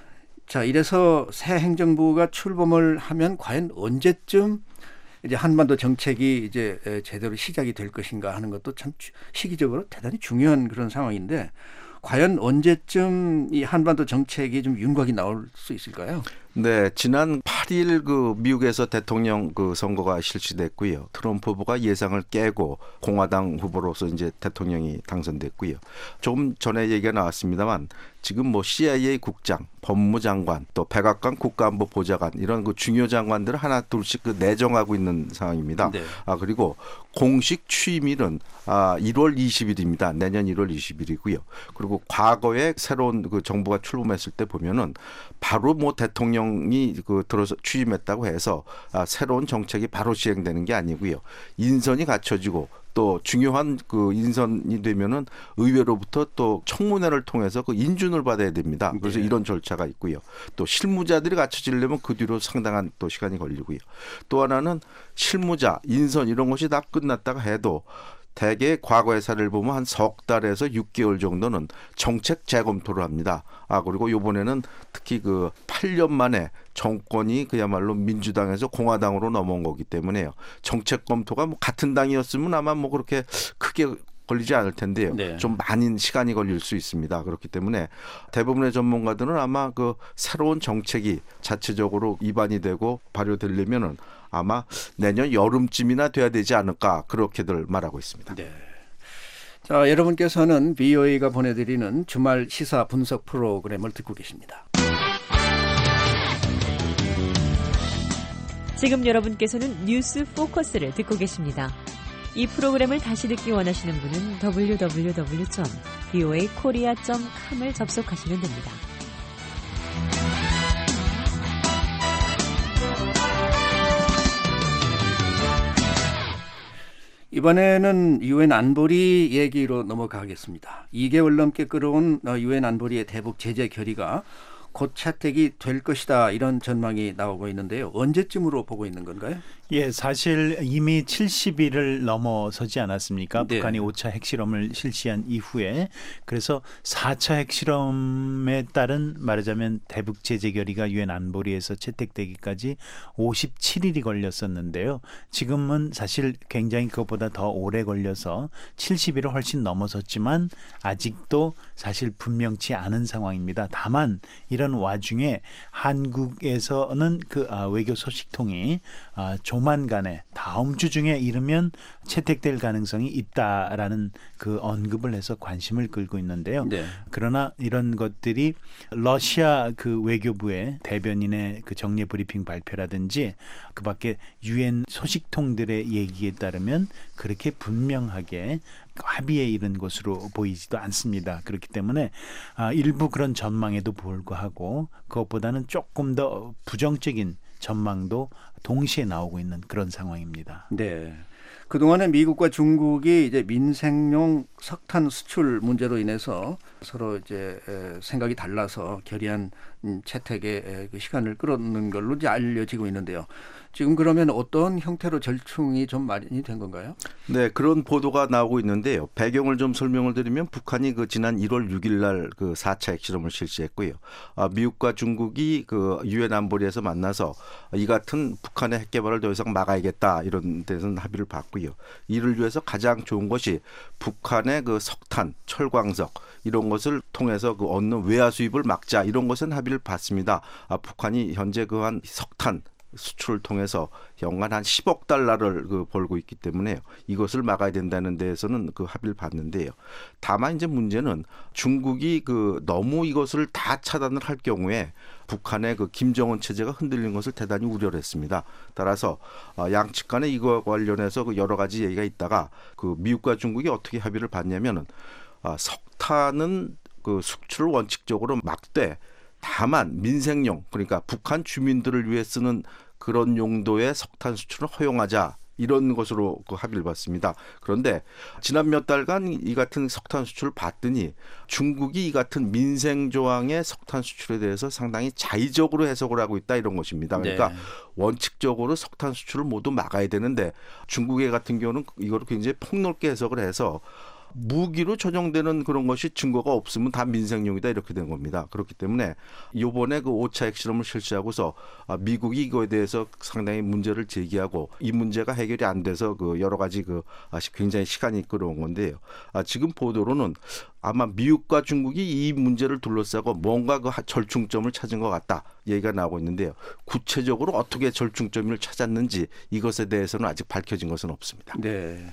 자, 이래서 새 행정부가 출범을 하면 과연 언제쯤 이제 한반도 정책이 이제 제대로 시작이 될 것인가 하는 것도 참 시기적으로 대단히 중요한 그런 상황인데 과연 언제쯤 이 한반도 정책이 좀 윤곽이 나올 수 있을까요? 네, 지난 8일 그 미국에서 대통령 그 선거가 실시됐고요. 트럼프 후보가 예상을 깨고 공화당 후보로서 이제 대통령이 당선됐고요. 조금 전에 얘기가 나왔습니다만 지금 뭐 CIA 국장, 법무장관, 또 백악관 국가안보 보좌관 이런 그 중요 장관들을 하나 둘씩 그 내정하고 있는 상황입니다. 네. 그리고 공식 취임일은 1월 20일입니다. 내년 1월 20일이고요. 그리고 과거에 새로운 그 정부가 출범했을 때 보면은 바로 뭐 대통령이 그 들어서 취임했다고 해서 새로운 정책이 바로 시행되는 게 아니고요. 인선이 갖춰지고 또 중요한 그 인선이 되면은 의회로부터 또 청문회를 통해서 그 인준을 받아야 됩니다. 그래서 이런 절차가 있고요. 또 실무자들이 갖춰지려면 그 뒤로 상당한 또 시간이 걸리고요. 또 하나는 실무자, 인선 이런 것이 다 끝났다가 해도 대개 과거의 사례를 보면 한 석 달에서 6개월 정도는 정책 재검토를 합니다. 그리고 이번에는 특히 그 8년 만에 정권이 그야말로 민주당에서 공화당으로 넘어온 거기 때문에요. 정책 검토가 뭐 같은 당이었으면 아마 뭐 그렇게 크게 걸리지 않을 텐데요. 네. 좀 많은 시간이 걸릴 수 있습니다. 그렇기 때문에 대부분의 전문가들은 아마 그 새로운 정책이 자체적으로 입안이 되고 발효되려면은 아마 내년 여름쯤이나 돼야 되지 않을까 그렇게들 말하고 있습니다. 네. 자, 여러분께서는 VOA가 보내드리는 주말 시사 분석 프로그램을 듣고 계십니다. 지금 여러분께서는 뉴스 포커스를 듣고 계십니다. 이 프로그램을 다시 듣기 원하시는 분은 www.voakorea.com을 접속하시면 됩니다. 이번에는 유엔 안보리 얘기로 넘어가겠습니다. 2개월 넘게 끌어온 유엔 안보리의 대북 제재 결의가 곧 채택이 될 것이다, 이런 전망이 나오고 있는데요. 언제쯤으로 보고 있는 건가요? 예, 사실 이미 70일을 넘어서지 않았습니까? 네. 북한이 5차 핵실험을 실시한 이후에. 그래서 4차 핵실험에 따른 말하자면 대북 제재 결의가 유엔 안보리에서 채택되기까지 57일이 걸렸었는데요. 지금은 사실 굉장히 그것보다 더 오래 걸려서 70일을 훨씬 넘어섰지만 아직도 사실 분명치 않은 상황입니다. 다만 이런 와중에 한국에서는 그 외교 소식통이 조만간에 다음 주 중에 이르면 채택될 가능성이 있다라는 그 언급을 해서 관심을 끌고 있는데요. 네. 그러나 이런 것들이 러시아 그 외교부의 대변인의 그 정례 브리핑 발표라든지 그밖에 유엔 소식통들의 얘기에 따르면 그렇게 분명하게 합의에 이른 것으로 보이지도 않습니다. 그렇기 때문에 일부 그런 전망에도 불구하고 그것보다는 조금 더 부정적인 전망도 동시에 나오고 있는 그런 상황입니다. 네. 그동안에 미국과 중국이 이제 민생용 석탄 수출 문제로 인해서 서로 이제 생각이 달라서 결의안 채택의 그 시간을 끌어놓는 걸로 이제 알려지고 있는데요. 지금 그러면 어떤 형태로 절충이 좀 마련이 된 건가요? 네, 그런 보도가 나오고 있는데요. 배경을 좀 설명을 드리면 북한이 그 지난 1월 6일 날 그 4차 핵실험을 실시했고요. 미국과 중국이 그 유엔 안보리에서 만나서 이 같은 북한의 핵 개발을 더 이상 막아야겠다, 이런 데서는 합의를 봤고요. 이를 위해서 가장 좋은 것이 북한의 그 석탄, 철광석 이런 것을 통해서 그 얻는 외화 수입을 막자, 이런 것은 합의를 봤습니다. 북한이 현재 그 한 석탄 수출을 통해서 연간 한 10억 달러를 그 벌고 있기 때문에 이것을 막아야 된다는 데에서는 그 합의를 봤는데요. 다만 이제 문제는 중국이 그 너무 이것을 다 차단을 할 경우에 북한의 그 김정은 체제가 흔들리는 것을 대단히 우려를 했습니다. 따라서 양측 간에 이거 관련해서 그 여러 가지 얘기가 있다가 그 미국과 중국이 어떻게 합의를 봤냐면은 석탄은 그 수출을 원칙적으로 막되 다만 민생용, 그러니까 북한 주민들을 위해 쓰는 그런 용도의 석탄 수출을 허용하자, 이런 것으로 그 합의를 봤습니다. 그런데 지난 몇 달간 이 같은 석탄 수출을 봤더니 중국이 이 같은 민생 조항의 석탄 수출에 대해서 상당히 자의적으로 해석을 하고 있다, 이런 것입니다. 그러니까 네. 원칙적으로 석탄 수출을 모두 막아야 되는데 중국의 같은 경우는 이거를 굉장히 폭넓게 해석을 해서 무기로 전용되는 그런 것이 증거가 없으면 다 민생용이다, 이렇게 된 겁니다. 그렇기 때문에 이번에 그 5차 핵실험을 실시하고서 미국이 이거에 대해서 상당히 문제를 제기하고 이 문제가 해결이 안 돼서 그 여러 가지 그 굉장히 시간이 끌어온 건데요. 지금 보도로는 아마 미국과 중국이 이 문제를 둘러싸고 뭔가 그 절충점을 찾은 것 같다, 얘기가 나오고 있는데요. 구체적으로 어떻게 절충점을 찾았는지 이것에 대해서는 아직 밝혀진 것은 없습니다. 네.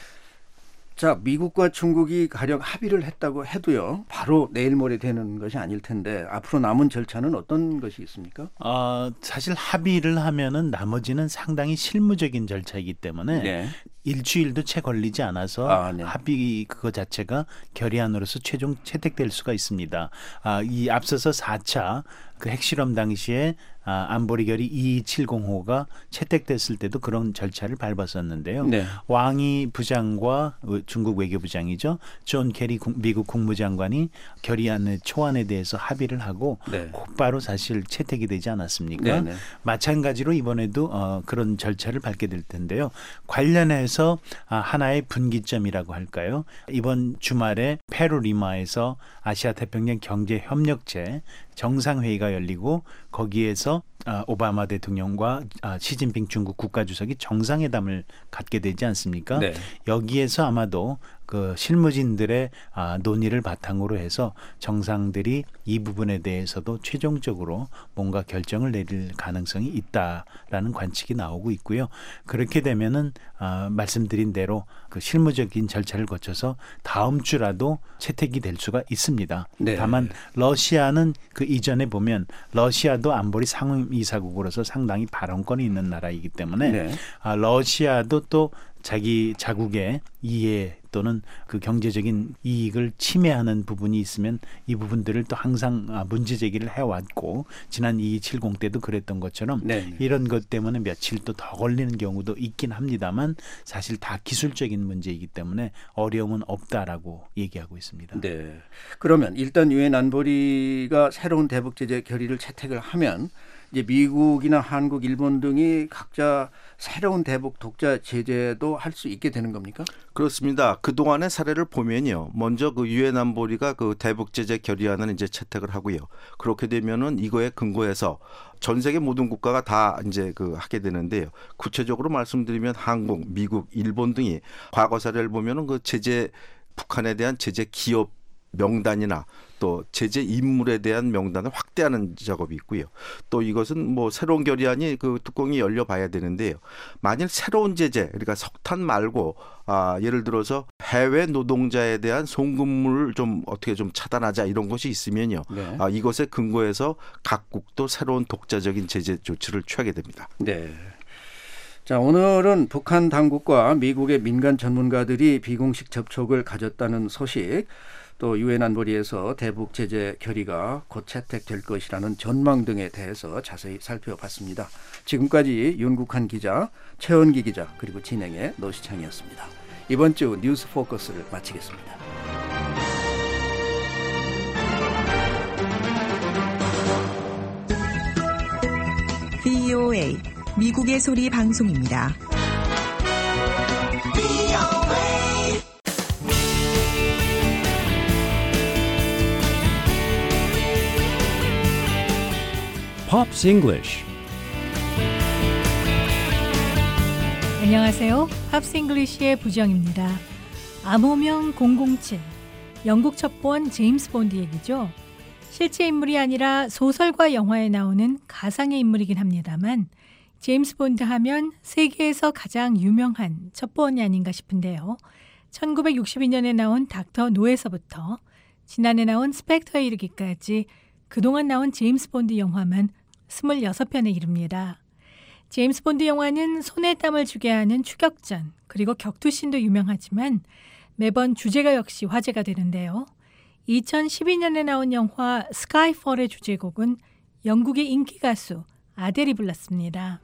자, 미국과 중국이 가령 합의를 했다고 해도요, 바로 내일 모레 되는 것이 아닐 텐데 앞으로 남은 절차는 어떤 것이 있습니까? 사실 합의를 하면은 나머지는 상당히 실무적인 절차이기 때문에 네. 일주일도 채 걸리지 않아서 네. 합의 그거 자체가 결의안으로서 최종 채택될 수가 있습니다. 이 앞서서 4차 그 핵실험 당시에 안보리 결의 2270호가 채택됐을 때도 그런 절차를 밟았었는데요. 네. 왕이 부장과 중국 외교부장이죠. 존 케리 미국 국무장관이 결의안의 초안에 대해서 합의를 하고 네. 곧바로 사실 채택이 되지 않았습니까? 네, 네. 마찬가지로 이번에도 그런 절차를 밟게 될 텐데요. 관련해서 하나의 분기점이라고 할까요? 이번 주말에 페루 리마에서 아시아태평양 경제협력체 정상회의가 열리고 거기에서 오바마 대통령과 시진핑 중국 국가주석이 정상회담을 갖게 되지 않습니까? 네. 여기에서 아마도 그 실무진들의 논의를 바탕으로 해서 정상들이 이 부분에 대해서도 최종적으로 뭔가 결정을 내릴 가능성이 있다라는 관측이 나오고 있고요. 그렇게 되면은 말씀드린 대로 그 실무적인 절차를 거쳐서 다음 주라도 채택이 될 수가 있습니다. 네. 다만 러시아는 그 이전에 보면 러시아도 안보리 상임이사국으로서 상당히 발언권이 있는 나라이기 때문에 네. 러시아도 또 자기 자국의 이해 또는 그 경제적인 이익을 침해하는 부분이 있으면 이 부분들을 또 항상 문제 제기를 해왔고 지난 2.270 때도 그랬던 것처럼 네. 이런 것 때문에 며칠 또 더 걸리는 경우도 있긴 합니다만 사실 다 기술적인 문제이기 때문에 어려움은 없다라고 얘기하고 있습니다. 네. 그러면 일단 유엔 안보리가 새로운 대북 제재 결의를 채택을 하면 이제 미국이나 한국, 일본 등이 각자 새로운 대북 독자 제재도 할 수 있게 되는 겁니까? 그렇습니다. 그동안의 사례를 보면요. 먼저 그 유엔 안보리가 그 대북 제재 결의안을 이제 채택을 하고요. 그렇게 되면은 이거에 근거해서 전 세계 모든 국가가 다 이제 그 하게 되는데요. 구체적으로 말씀드리면 한국, 미국, 일본 등이 과거 사례를 보면은 그 제재 북한에 대한 제재 기업 명단이나 또 제재 인물에 대한 명단을 확대하는 작업이 있고요. 또 이것은 뭐 새로운 결의안이 그 뚜껑이 열려 봐야 되는데요. 만일 새로운 제재, 그러니까 석탄 말고 예를 들어서 해외 노동자에 대한 송금물을 좀 어떻게 좀 차단하자 이런 것이 있으면요. 네. 이것에 근거해서 각국도 새로운 독자적인 제재 조치를 취하게 됩니다. 네. 자, 오늘은 북한 당국과 미국의 민간 전문가들이 비공식 접촉을 가졌다는 소식, 또 유엔 안보리에서 대북 제재 결의가 곧 채택될 것이라는 전망 등에 대해서 자세히 살펴봤습니다. 지금까지 윤국한 기자, 최원기 기자, 그리고 진행의 노시창이었습니다. 이번 주 뉴스 포커스를 마치겠습니다. VOA 미국의 소리 방송입니다. Pops English. 안녕하세요. 팝스 잉글리시의 부정입니다. 암호명 007, 영국 첩보원 제임스 본드 얘기죠. 실제 인물이 아니라 소설과 영화에 나오는 가상의 인물이긴 합니다만 제임스 본드 하면 세계에서 가장 유명한 첩보원이 아닌가 싶은데요. 1962년에 나온 닥터 노에서부터 지난해 나온 스펙터에 이르기까지 그동안 나온 제임스 본드 영화만 26편에 이릅니다. 제임스 본드 영화는 손에 땀을 주게 하는 추격전 그리고 격투씬도 유명하지만 매번 주제가 역시 화제가 되는데요. 2012년에 나온 영화 스카이폴의 주제곡은 영국의 인기 가수 아델이 불렀습니다.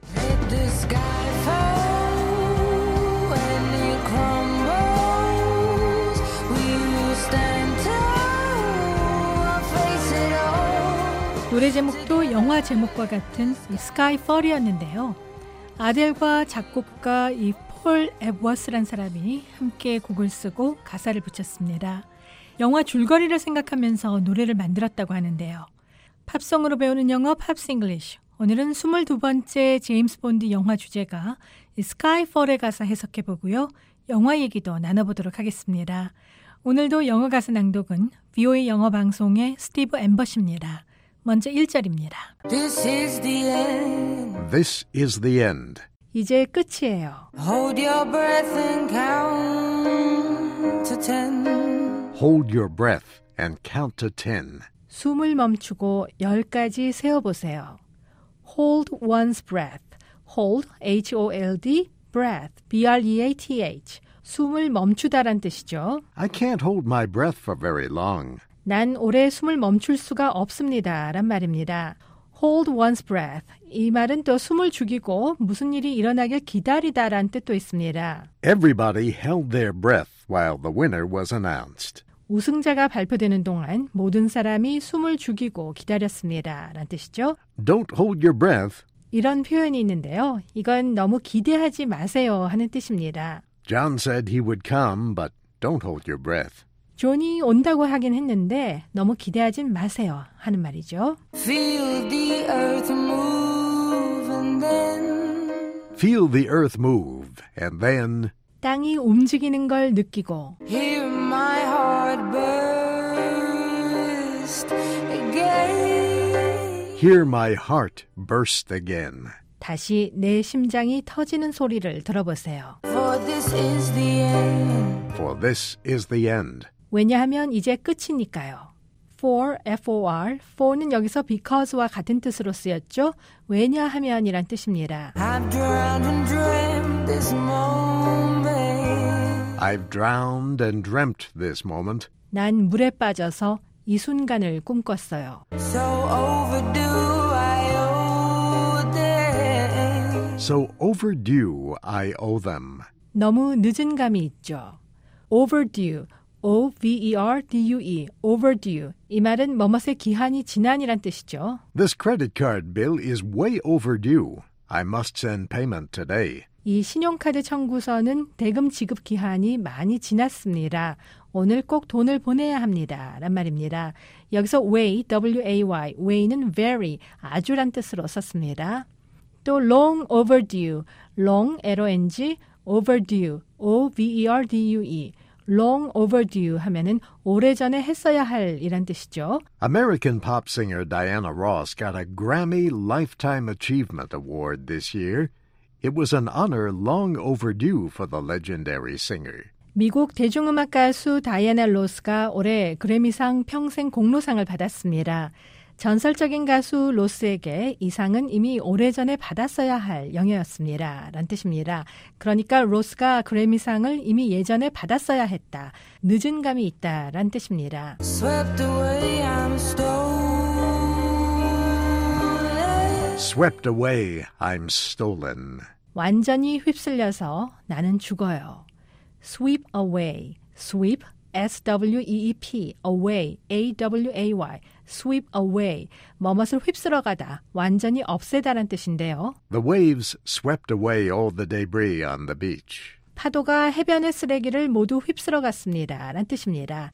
노래 제목도 영화 제목과 같은 스카이폴이었는데요. 아델과 작곡가 이 폴 앱워스란 사람이 함께 곡을 쓰고 가사를 붙였습니다. 영화 줄거리를 생각하면서 노래를 만들었다고 하는데요. 팝송으로 배우는 영어 팝스 잉글리시. 오늘은 22번째 제임스 본드 영화 주제가 스카이폴의 가사 해석해보고요. 영화 얘기도 나눠보도록 하겠습니다. 오늘도 영어 가사 낭독은 VOA 영어 방송의 스티브 엠버십니다. 먼저 1절입니다. This is the end. This is the end. 이제 끝이에요. Hold your breath and count to 10. Hold your breath and count to 10. 숨을 멈추고 10까지 세어보세요. Hold one's breath. Hold, H-O-L-D, breath, B-R-E-A-T-H. 숨을 멈추다란 뜻이죠. I can't hold my breath for very long. 난 오래 숨을 멈출 수가 없습니다. 란 말입니다. Hold one's breath. 이 말은 또 숨을 죽이고 무슨 일이 일어나길 기다리다란 뜻도 있습니다. Everybody held their breath while the winner was announced. 우승자가 발표되는 동안 모든 사람이 숨을 죽이고 기다렸습니다. 란 뜻이죠. Don't hold your breath. 이런 표현이 있는데요. 이건 너무 기대하지 마세요 하는 뜻입니다. John said he would come, but don't hold your breath. 존이 온다고 하긴 했는데 너무 기대하진 마세요 하는 말이죠. Feel the earth move and then Feel the earth move, and then 땅이 움직이는 걸 느끼고 Hear my heart burst again. Hear my heart burst again. 다시 내 심장이 터지는 소리를 들어보세요. For this is the end. For this is the end. 왜냐하면 이제 끝이니까요. For, F-O-R, for는 여기서 because와 같은 뜻으로 쓰였죠. 왜냐하면이란 뜻입니다. I've drowned and dreamt this moment. I've drowned and dreamt this moment. 난 물에 빠져서 이 순간을 꿈꿨어요. So overdue I owe them. So overdue I owe them. 너무 늦은 감이 있죠. overdue, O-V-E-R-D-U-E, overdue. 이 말은 뭐뭇의 기한이 지난이란 뜻이죠. This credit card bill is way overdue. I must send payment today. 이 신용카드 청구서는 대금 지급 기한이 많이 지났습니다. 오늘 꼭 돈을 보내야 합니다. 란 말입니다. 여기서 way, W-A-Y, way는 very, 아주란 뜻으로 썼습니다. 또 long overdue, long, L-O-N-G, overdue, O-V-E-R-D-U-E, long overdue 하면은 오래전에 했어야 할 이란 뜻이죠. American pop singer Diana Ross got a Grammy Lifetime Achievement Award this year. It was an honor long overdue for the legendary singer. 미국 대중음악 가수 다이애나 로스가 올해 그래미상 평생 공로상을 받았습니다. 전설적인 가수 로스에게 이 상은 이미 오래전에 받았어야 할 영예였습니다. 라는 뜻입니다. 그러니까 로스가 그래미상을 이미 예전에 받았어야 했다. 늦은 감이 있다. 라는 뜻입니다. Swept away, I'm stolen. Swept away, I'm stolen. 완전히 휩쓸려서 나는 죽어요. Sweep away. Sweep, S-W-E-E-P, away, A-W-A-Y, sweep away, 뭐뭇을 휩쓸어 가다, 완전히 없애다란 뜻인데요. The waves swept away all the debris on the beach. 파도가 해변의 쓰레기를 모두 휩쓸어 갔습니다. 란 뜻입니다.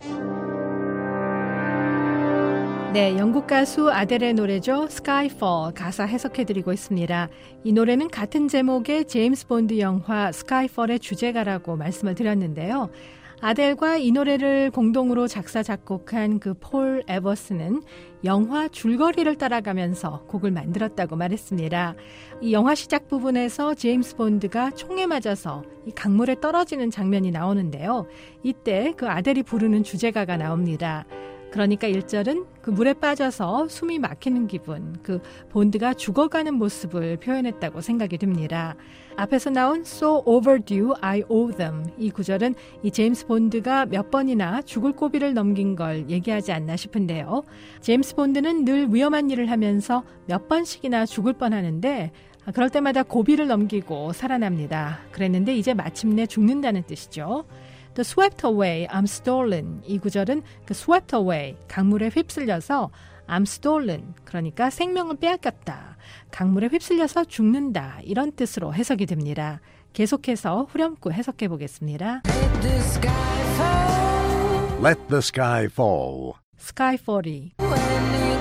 네, 영국 가수 아델의 노래죠. Skyfall 가사 해석해드리고 있습니다. 이 노래는 같은 제목의 제임스 본드 영화 Skyfall의 주제가라고 말씀을 드렸는데요. 아델과 이 노래를 공동으로 작사 작곡한 그 폴 에버스는 영화 줄거리를 따라가면서 곡을 만들었다고 말했습니다. 이 영화 시작 부분에서 제임스 본드가 총에 맞아서 이 강물에 떨어지는 장면이 나오는데요. 이때 그 아델이 부르는 주제가가 나옵니다. 그러니까 1절은 그 물에 빠져서 숨이 막히는 기분, 그 본드가 죽어가는 모습을 표현했다고 생각이 듭니다. 앞에서 나온 So overdue I owe them 이 구절은 이 제임스 본드가 몇 번이나 죽을 고비를 넘긴 걸 얘기하지 않나 싶은데요. 제임스 본드는 늘 위험한 일을 하면서 몇 번씩이나 죽을 뻔하는데 그럴 때마다 고비를 넘기고 살아납니다. 그랬는데 이제 마침내 죽는다는 뜻이죠. The swept away, I'm stolen. 이 구절은 그 swept away, 강물에 휩쓸려서 I'm stolen, 그러니까 생명을 빼앗겼다. 강물에 휩쓸려서 죽는다. 이런 뜻으로 해석이 됩니다. 계속해서 후렴구 해석해 보겠습니다. Let the sky fall. Let the sky fall. Skyfall이 When it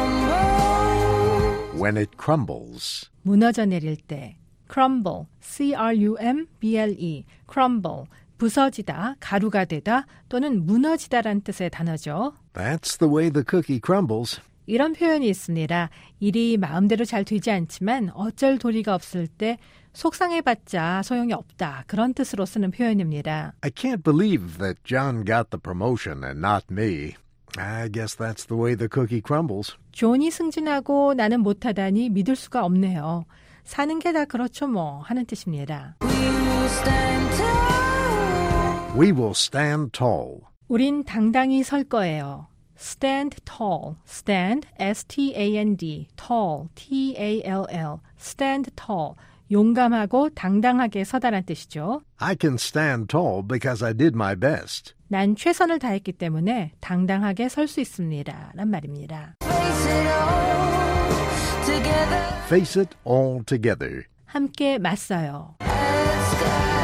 crumbles. When it crumbles. 무너져 내릴 때. crumble, C-R-U-M-B-L-E, crumble. 부서지다, 가루가 되다 또는 무너지다란 뜻의 단어죠. That's the way the cookie crumbles. 이런 표현이 있습니다. 일이 마음대로 잘 되지 않지만 어쩔 도리가 없을 때 속상해봤자 소용이 없다. 그런 뜻으로 쓰는 표현입니다. I can't believe that John got the promotion and not me. I guess that's the way the cookie crumbles. 존이 승진하고 나는 못하다니 믿을 수가 없네요. 사는 게 다 그렇죠 뭐 하는 뜻입니다. We will stand tall. We will stand tall. 우린 당당히 설 거예요. Stand tall. Stand, S-T-A-N-D. Tall, T-A-L-L. Stand tall. 용감하고 당당하게 서다란 뜻이죠. I can stand tall because I did my best. 난 최선을 다했기 때문에 당당하게 설 수 있습니다. 란 말입니다. Face it all together. Face it all together. 함께 맞서요.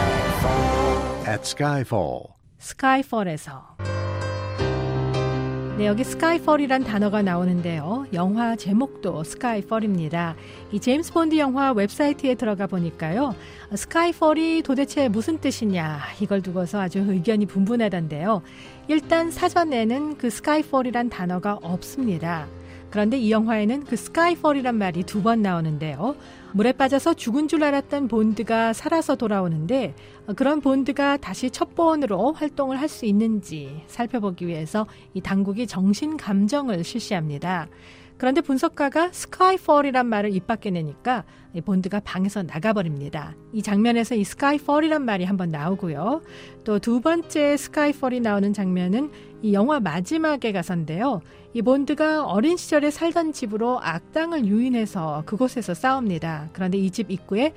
At Skyfall. Skyfall에서. 네, 여기 스카이펄이란 단어가 나오는데요. 영화 제목도 스카이펄입니다. 이 제임스 본드 영화 웹사이트에 들어가 보니까요. 스카이펄이 도대체 무슨 뜻이냐 이걸 두고서 아주 의견이 분분하던데요. 일단 사전에는 그 스카이펄이란 단어가 없습니다. 그런데 이 영화에는 그 스카이펄이란 말이 2번 나오는데요. 물에 빠져서 죽은 줄 알았던 본드가 살아서 돌아오는데 그런 본드가 다시 첩보원으로 활동을 할 수 있는지 살펴보기 위해서 이 당국이 정신 감정을 실시합니다. 그런데 분석가가 스카이펄이란 말을 입 밖에 내니까 이 본드가 방에서 나가버립니다. 이 장면에서 이 스카이펄이란 말이 한번 나오고요. 또 2번째 스카이펄이 나오는 장면은 이 영화 마지막에 가서인데요. 이 본드가 어린 시절에 살던 집으로 악당을 유인해서 그곳에서 싸웁니다. 그런데 이 집 입구에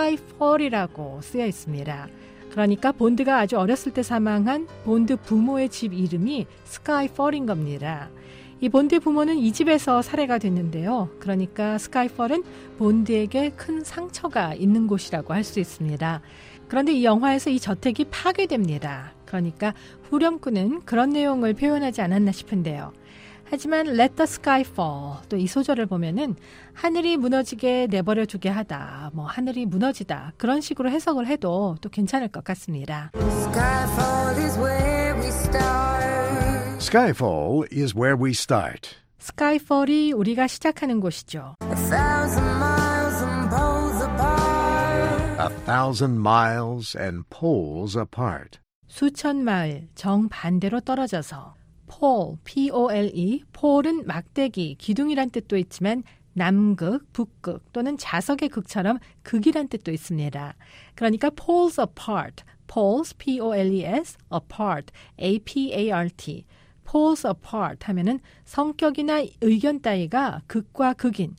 스카이펄이라고 쓰여 있습니다. 그러니까 본드가 아주 어렸을 때 사망한 본드 부모의 집 이름이 스카이펄인 겁니다. 이 본드의 부모는 이 집에서 살해가 됐는데요. 그러니까 스카이펄은 본드에게 큰 상처가 있는 곳이라고 할 수 있습니다. 그런데 이 영화에서 이 저택이 파괴됩니다. 그러니까 후렴구는 그런 내용을 표현하지 않았나 싶은데요. 하지만 Let the sky fall 또 이 소절을 보면은 하늘이 무너지게 내버려 두게 하다, 뭐 하늘이 무너지다 그런 식으로 해석을 해도 또 괜찮을 것 같습니다. Skyfall is where we start. Skyfall is where we start. 스카이펄이 우리가 시작하는 곳이죠. 1,000 miles and poles apart. 1,000 miles and poles apart. 수천 마일 정반대로 떨어져서 폴, P-O-L-E, 폴은 막대기, 기둥이란 뜻도 있지만 남극, 북극 또는 자석의 극처럼 극이란 뜻도 있습니다. 그러니까 poles apart, poles, P-O-L-E-S, apart, A-P-A-R-T, poles apart 하면은 성격이나 의견 따위가 극과 극인,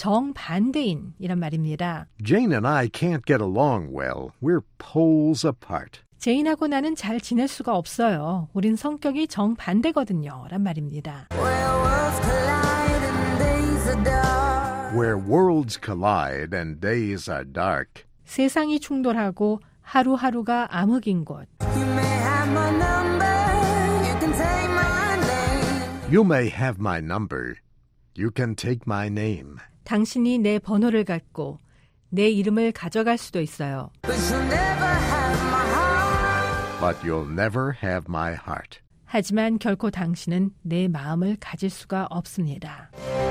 정반대인 이란 말입니다. Jane and I can't get along well. We're poles apart. 제인하고 나는 잘 지낼 수가 없어요. 우린 성격이 정반대거든요. 란 말입니다. Where worlds collide and days are dark. Where worlds collide and days are dark. 세상이 충돌하고 하루하루가 암흑인 곳. You may have my number. You can take my name. You may have my number. You can take my name. 당신이 내 번호를 갖고 내 이름을 가져갈 수도 있어요. But you'll never have my heart. But you'll never have my heart. 하지만 결코 당신은 내 마음을 가질 수가 없습니다.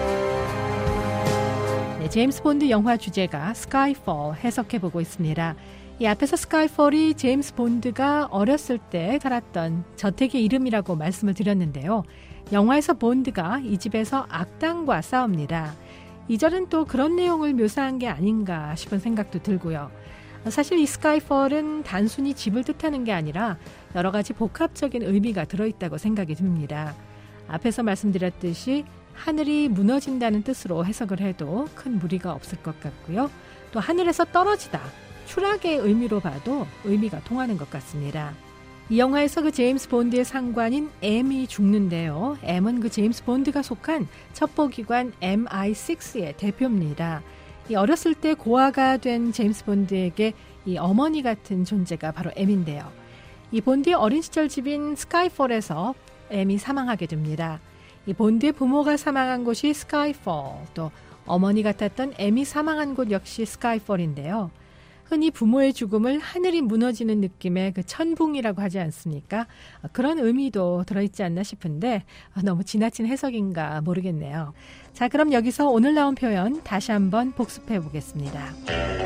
네, 제임스 본드 영화 주제가 스카이펄 해석해보고 있습니다. 이 앞에서 스카이펄이 제임스 본드가 어렸을 때 살았던 저택의 이름이라고 말씀을 드렸는데요. 영화에서 본드가 이 집에서 악당과 싸웁니다. 이 절은 또 그런 내용을 묘사한 게 아닌가 싶은 생각도 들고요. 사실 이 스카이펄은 단순히 집을 뜻하는 게 아니라 여러 가지 복합적인 의미가 들어있다고 생각이 듭니다. 앞에서 말씀드렸듯이 하늘이 무너진다는 뜻으로 해석을 해도 큰 무리가 없을 것 같고요. 또 하늘에서 떨어지다, 추락의 의미로 봐도 의미가 통하는 것 같습니다. 이 영화에서 그 제임스 본드의 상관인 M이 죽는데요. M은 그 제임스 본드가 속한 첩보기관 MI6의 대표입니다. 이 어렸을 때 고아가 된 제임스 본드에게 이 어머니 같은 존재가 바로 M인데요. 이 본드의 어린 시절 집인 스카이펄에서 M이 사망하게 됩니다. 이 본드의 부모가 사망한 곳이 스카이펄, 또 어머니 같았던 M이 사망한 곳 역시 스카이펄인데요. 흔히 부모의 죽음을 하늘이 무너지는 느낌의 그 천붕이라고 하지 않습니까? 그런 의미도 들어있지 않나 싶은데 너무 지나친 해석인가 모르겠네요. 자, 그럼 여기서 오늘 나온 표현 다시 한번 복습해 보겠습니다.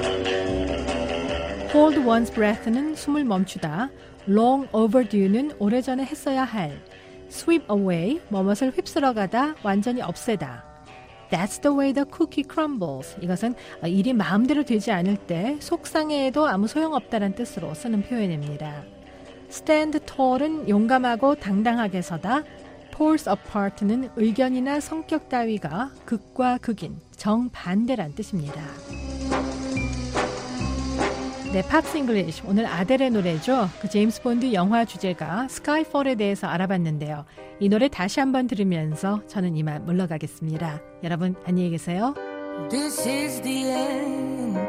Hold one's breath는 숨을 멈추다, long overdue는 오래전에 했어야 할, sweep away, 뭐뭇을 휩쓸어가다, 완전히 없애다. That's the way the cookie crumbles. 이것은 일이 마음대로 되지 않을 때 속상해해도 아무 소용없다는 뜻으로 쓰는 표현입니다. Stand tall은 용감하고 당당하게 서다. Poles apart는 의견이나 성격 따위가 극과 극인, 정반대란 뜻입니다. 네, 팝스 잉글리쉬. 오늘 아델의 노래죠. 그 제임스 본드 영화 주제가 스카이펄에 대해서 알아봤는데요. 이 노래 다시 한번 들으면서 저는 이만 물러가겠습니다. 여러분 안녕히 계세요. This is the end.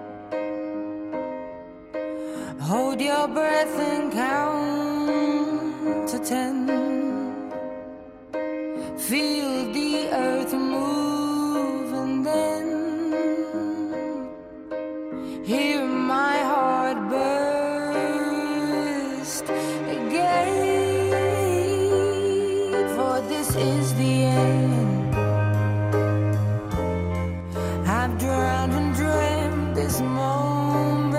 Hold your breath and count to 10. feel the earth move, and then hear my heart burst again, for this is the end. I've drowned and dreamt this moment,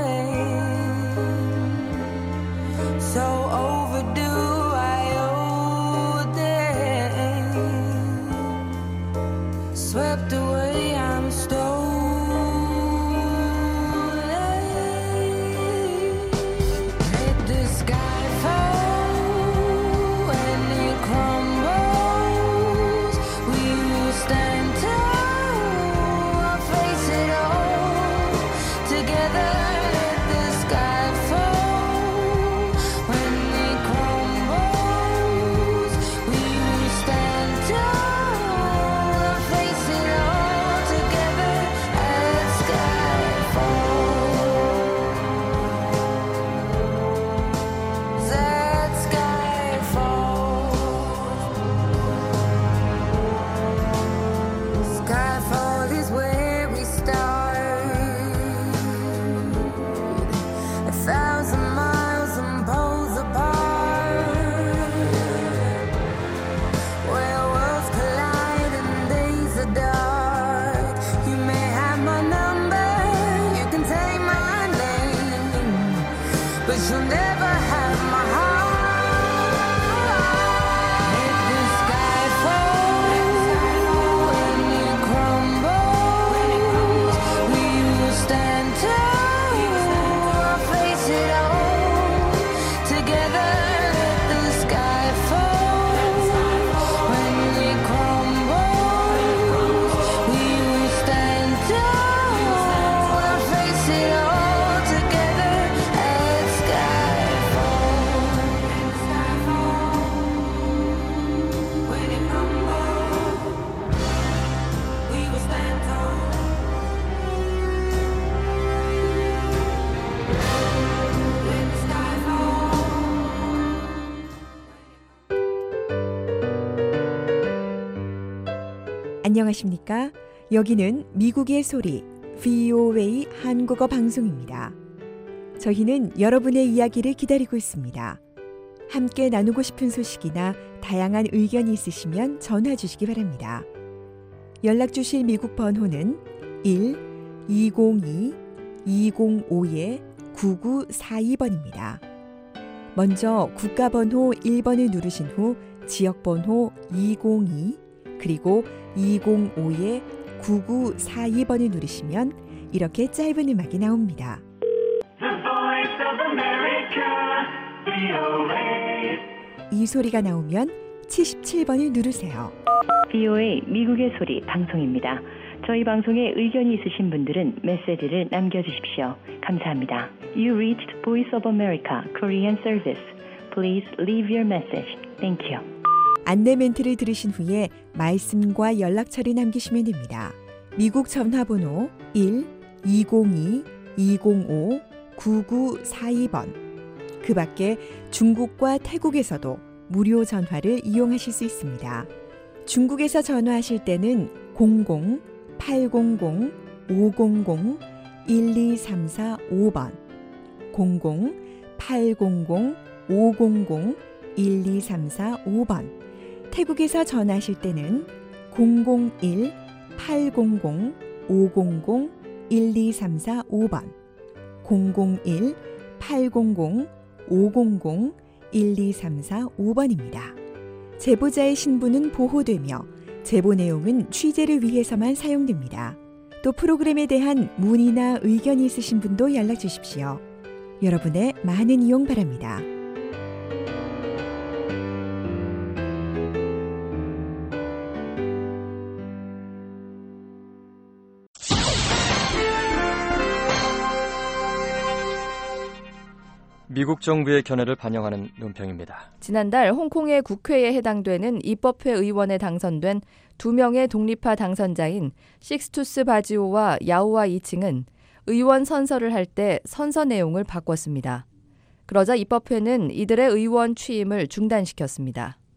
so overdue I owe them. Swept away, I'm stolen. Let the sky fall and it crumbles. We will stand tall, I'll face it all together. Let the sky fall when it crumbles. We will stand tall, I'll face it all together. Let sky fall. That sky fall. Skyfall is where we start. 1,000 miles and poles apart, where worlds collide and days are dark. You may have my number, you can take my name, but you'll never have my heart. Let the sky fall when it crumbles. We will stand tall, I'll face it all together. Let the sky fall when it crumbles. We will stand tall, I'll face it all together. Let sky fall. When it crumbles, we will stand tall. When the sky 안녕하십니까? 여기는 미국의 소리 VOA 한국어 방송입니다. 저희는 여러분의 이야기를 기다리고 있습니다. 함께 나누고 싶은 소식이나 다양한 의견이 있으시면 전화 주시기 바랍니다. 연락 주실 미국 번호는 1-202-205-9942번입니다. 먼저 국가번호 1번을 누르신 후 지역번호 202 그리고 205-9942번을 누르시면 이렇게 짧은 음악이 나옵니다. 이 소리가 나오면 77번을 누르세요. VOA 미국의 소리 방송입니다. 저희 방송에 의견이 있으신 분들은 메시지를 남겨주십시오. 감사합니다. You reached Voice of America Korean Service. Please leave your message. Thank you. 안내 멘트를 들으신 후에 말씀과 연락처를 남기시면 됩니다. 미국 전화번호 1-202-205-9942번. 그 밖에 중국과 태국에서도 무료 전화를 이용하실 수 있습니다. 중국에서 전화하실 때는 00-800-500-12345번 00-800-500-12345번 태국에서 전화하실 때는 001-800-500-12345번 001-800-500-12345번입니다. 제보자의 신분은 보호되며 제보 내용은 취재를 위해서만 사용됩니다. 또 프로그램에 대한 문의나 의견이 있으신 분도 연락 주십시오. 여러분의 많은 이용 바랍니다. 미국 정부의 견해를 반영하는 논평입니다. 지난달 홍콩의 국회에 해당되는 입법회 의원에 당선된 2명의 독립파 당선자인 식스투스 바지오와 야오와 이칭은 의원 선서를 할 때 선서 내용을 바꿨습니다. 그러자 입법회는 이들의 의원 취임을 중단시켰습니다.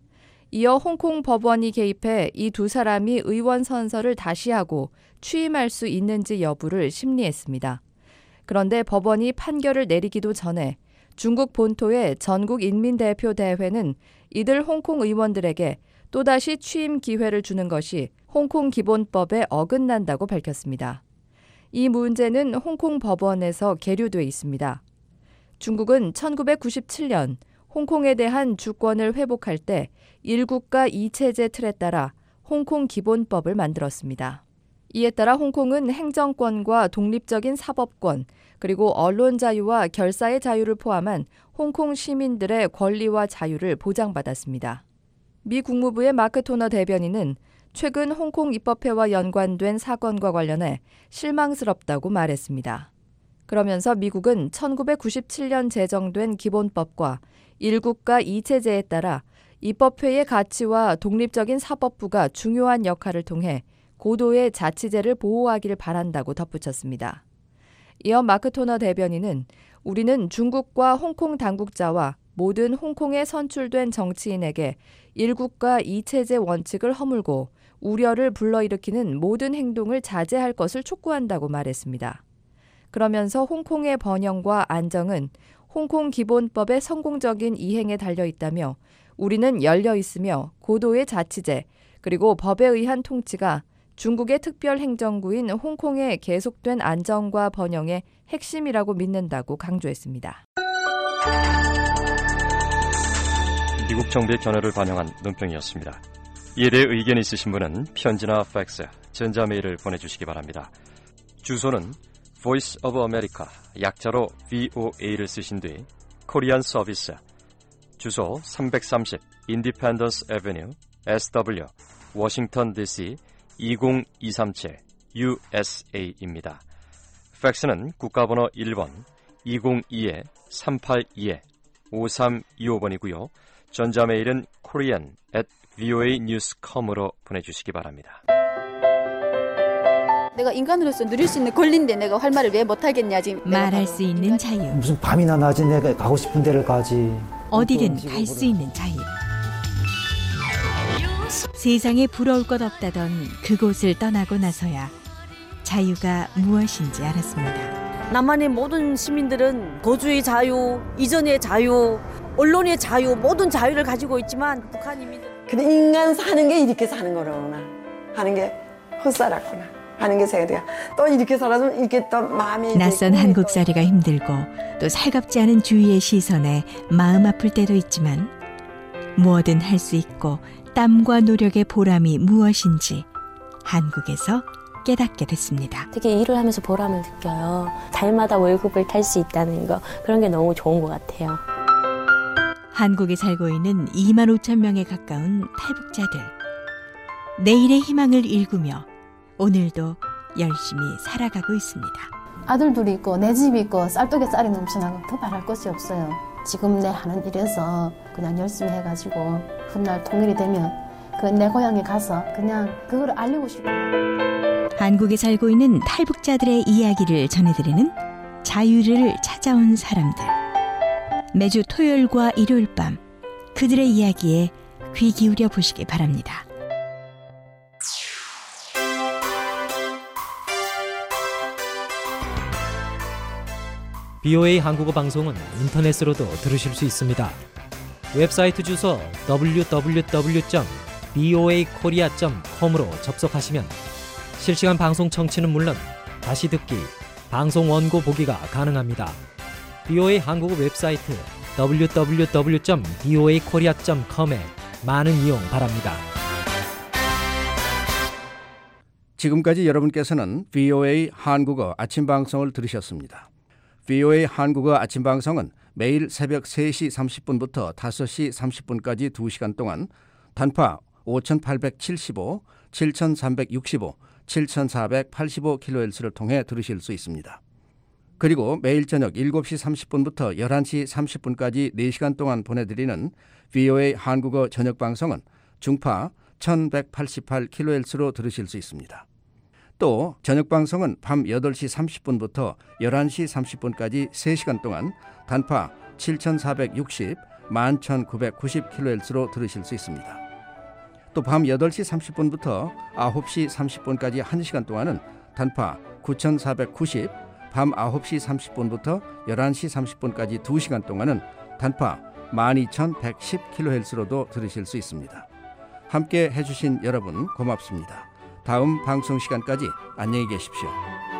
이어 홍콩 법원이 개입해 이 두 사람이 의원 선서를 다시 하고 취임할 수 있는지 여부를 심리했습니다. 그런데 법원이 판결을 내리기도 전에 중국 본토의 전국인민대표대회는 이들 홍콩 의원들에게 또다시 취임 기회를 주는 것이 홍콩 기본법에 어긋난다고 밝혔습니다. 이 문제는 홍콩 법원에서 계류돼 있습니다. 중국은 1997년 홍콩에 대한 주권을 회복할 때 1국가 2체제 틀에 따라 홍콩 기본법을 만들었습니다. 이에 따라 홍콩은 행정권과 독립적인 사법권, 그리고 언론 자유와 결사의 자유를 포함한 홍콩 시민들의 권리와 자유를 보장받았습니다. 미 국무부의 마크 토너 대변인은 최근 홍콩 입법회와 연관된 사건과 관련해 실망스럽다고 말했습니다. 그러면서 미국은 1997년 제정된 기본법과 1국가 2체제에 따라 입법회의 가치와 독립적인 사법부가 중요한 역할을 통해 고도의 자치제를 보호하기를 바란다고 덧붙였습니다. 이어 마크 토너 대변인은 우리는 중국과 홍콩 당국자와 모든 홍콩에 선출된 정치인에게 1국가 2체제 원칙을 허물고 우려를 불러일으키는 모든 행동을 자제할 것을 촉구한다고 말했습니다. 그러면서 홍콩의 번영과 안정은 홍콩 기본법의 성공적인 이행에 달려있다며 우리는 열려 있으며 고도의 자치제 그리고 법에 의한 통치가 중국의 특별 행정구인 홍콩의 계속된 안정과 번영의 핵심이라고 믿는다고 강조했습니다. 미국 정부의 견해를 반영한 논평이었습니다. 이에 대해 의견이 있으신 분은 편지나 팩스, 전자메일을 보내주시기 바랍니다. 주소는 Voice of America, 약자로 VOA를 쓰신 뒤 코리안 서비스, 주소 330 Independence Avenue, SW, 워싱턴 DC 20237 USA입니다. 팩스는 국가번호 1번 202-382-5325번이고요. 전자메일은 korean@voanews.com으로 보내주시기 바랍니다. 내가 인간으로서 누릴 수 있는 권리인데 내가 할 말을 왜 못하겠냐 지금. 말할 수 있는 자유. 무슨 밤이나 낮에 내가 가고 싶은 데를 가지. 어디든 갈 수 있는 자유. 세상에 부러울 것 없다던 그곳을 떠나고 나서야 자유가 무엇인지 알았습니다. 남한의 모든 시민들은 거주의 자유, 이전의 자유, 언론의 자유, 모든 자유를 가지고 있지만 북한 이민들. 근데 인간 사는 게 이렇게 사는 거로구나 하는 게 헛살았구나 하는 게 생각돼요. 또 이렇게 살아서 이렇게 또 마음이 낯선 한국살이가 힘들고 또 살갑지 않은 주위의 시선에 마음 아플 때도 있지만 뭐든 할 수 있고 땀과 노력의 보람이 무엇인지 한국에서 깨닫게 됐습니다. 되게 일을 하면서 보람을 느껴요. 달마다 월급을 탈 수 있다는 거, 그런 게 너무 좋은 것 같아요. 한국에 살고 있는 2만 5천 명에 가까운 탈북자들. 내일의 희망을 일구며 오늘도 열심히 살아가고 있습니다. 아들 둘이 있고 내 집이 있고 쌀떡에 쌀이 넘쳐나고 더 바랄 것이 없어요. 지금 내 하는 일에서 그냥 열심히 해가지고 훗날 통일이 되면 그 내 고향에 가서 그냥 그걸 알리고 싶어요. 한국에 살고 있는 탈북자들의 이야기를 전해드리는 자유를 찾아온 사람들. 매주 토요일과 일요일 밤 그들의 이야기에 귀 기울여 보시기 바랍니다. BOA 한국어 방송은 인터넷으로도 들으실 수 있습니다. 웹사이트 주소 www.boakorea.com으로 접속하시면 실시간 방송 청취는 물론 다시 듣기, 방송 원고 보기가 가능합니다. BOA 한국어 웹사이트 www.boakorea.com에 많은 이용 바랍니다. 지금까지 여러분께서는 VOA 한국어 아침 방송을 들으셨습니다. VOA 한국어 아침 방송은 매일 새벽 3시 30분부터 5시 30분까지 2시간 동안 단파 5875, 7365, 7485kHz를 통해 들으실 수 있습니다. 그리고 매일 저녁 7시 30분부터 11시 30분까지 4시간 동안 보내드리는 VOA 한국어 저녁 방송은 중파 1188kHz로 들으실 수 있습니다. 또 저녁 방송은 밤 8시 30분부터 11시 30분까지 3시간 동안 단파 7460, 11990kHz로 들으실 수 있습니다. 또 밤 8시 30분부터 9시 30분까지 1시간 동안은 단파 9490, 밤 9시 30분부터 11시 30분까지 2시간 동안은 단파 12110kHz로도 들으실 수 있습니다. 함께 해주신 여러분 고맙습니다. 다음 방송 시간까지 안녕히 계십시오.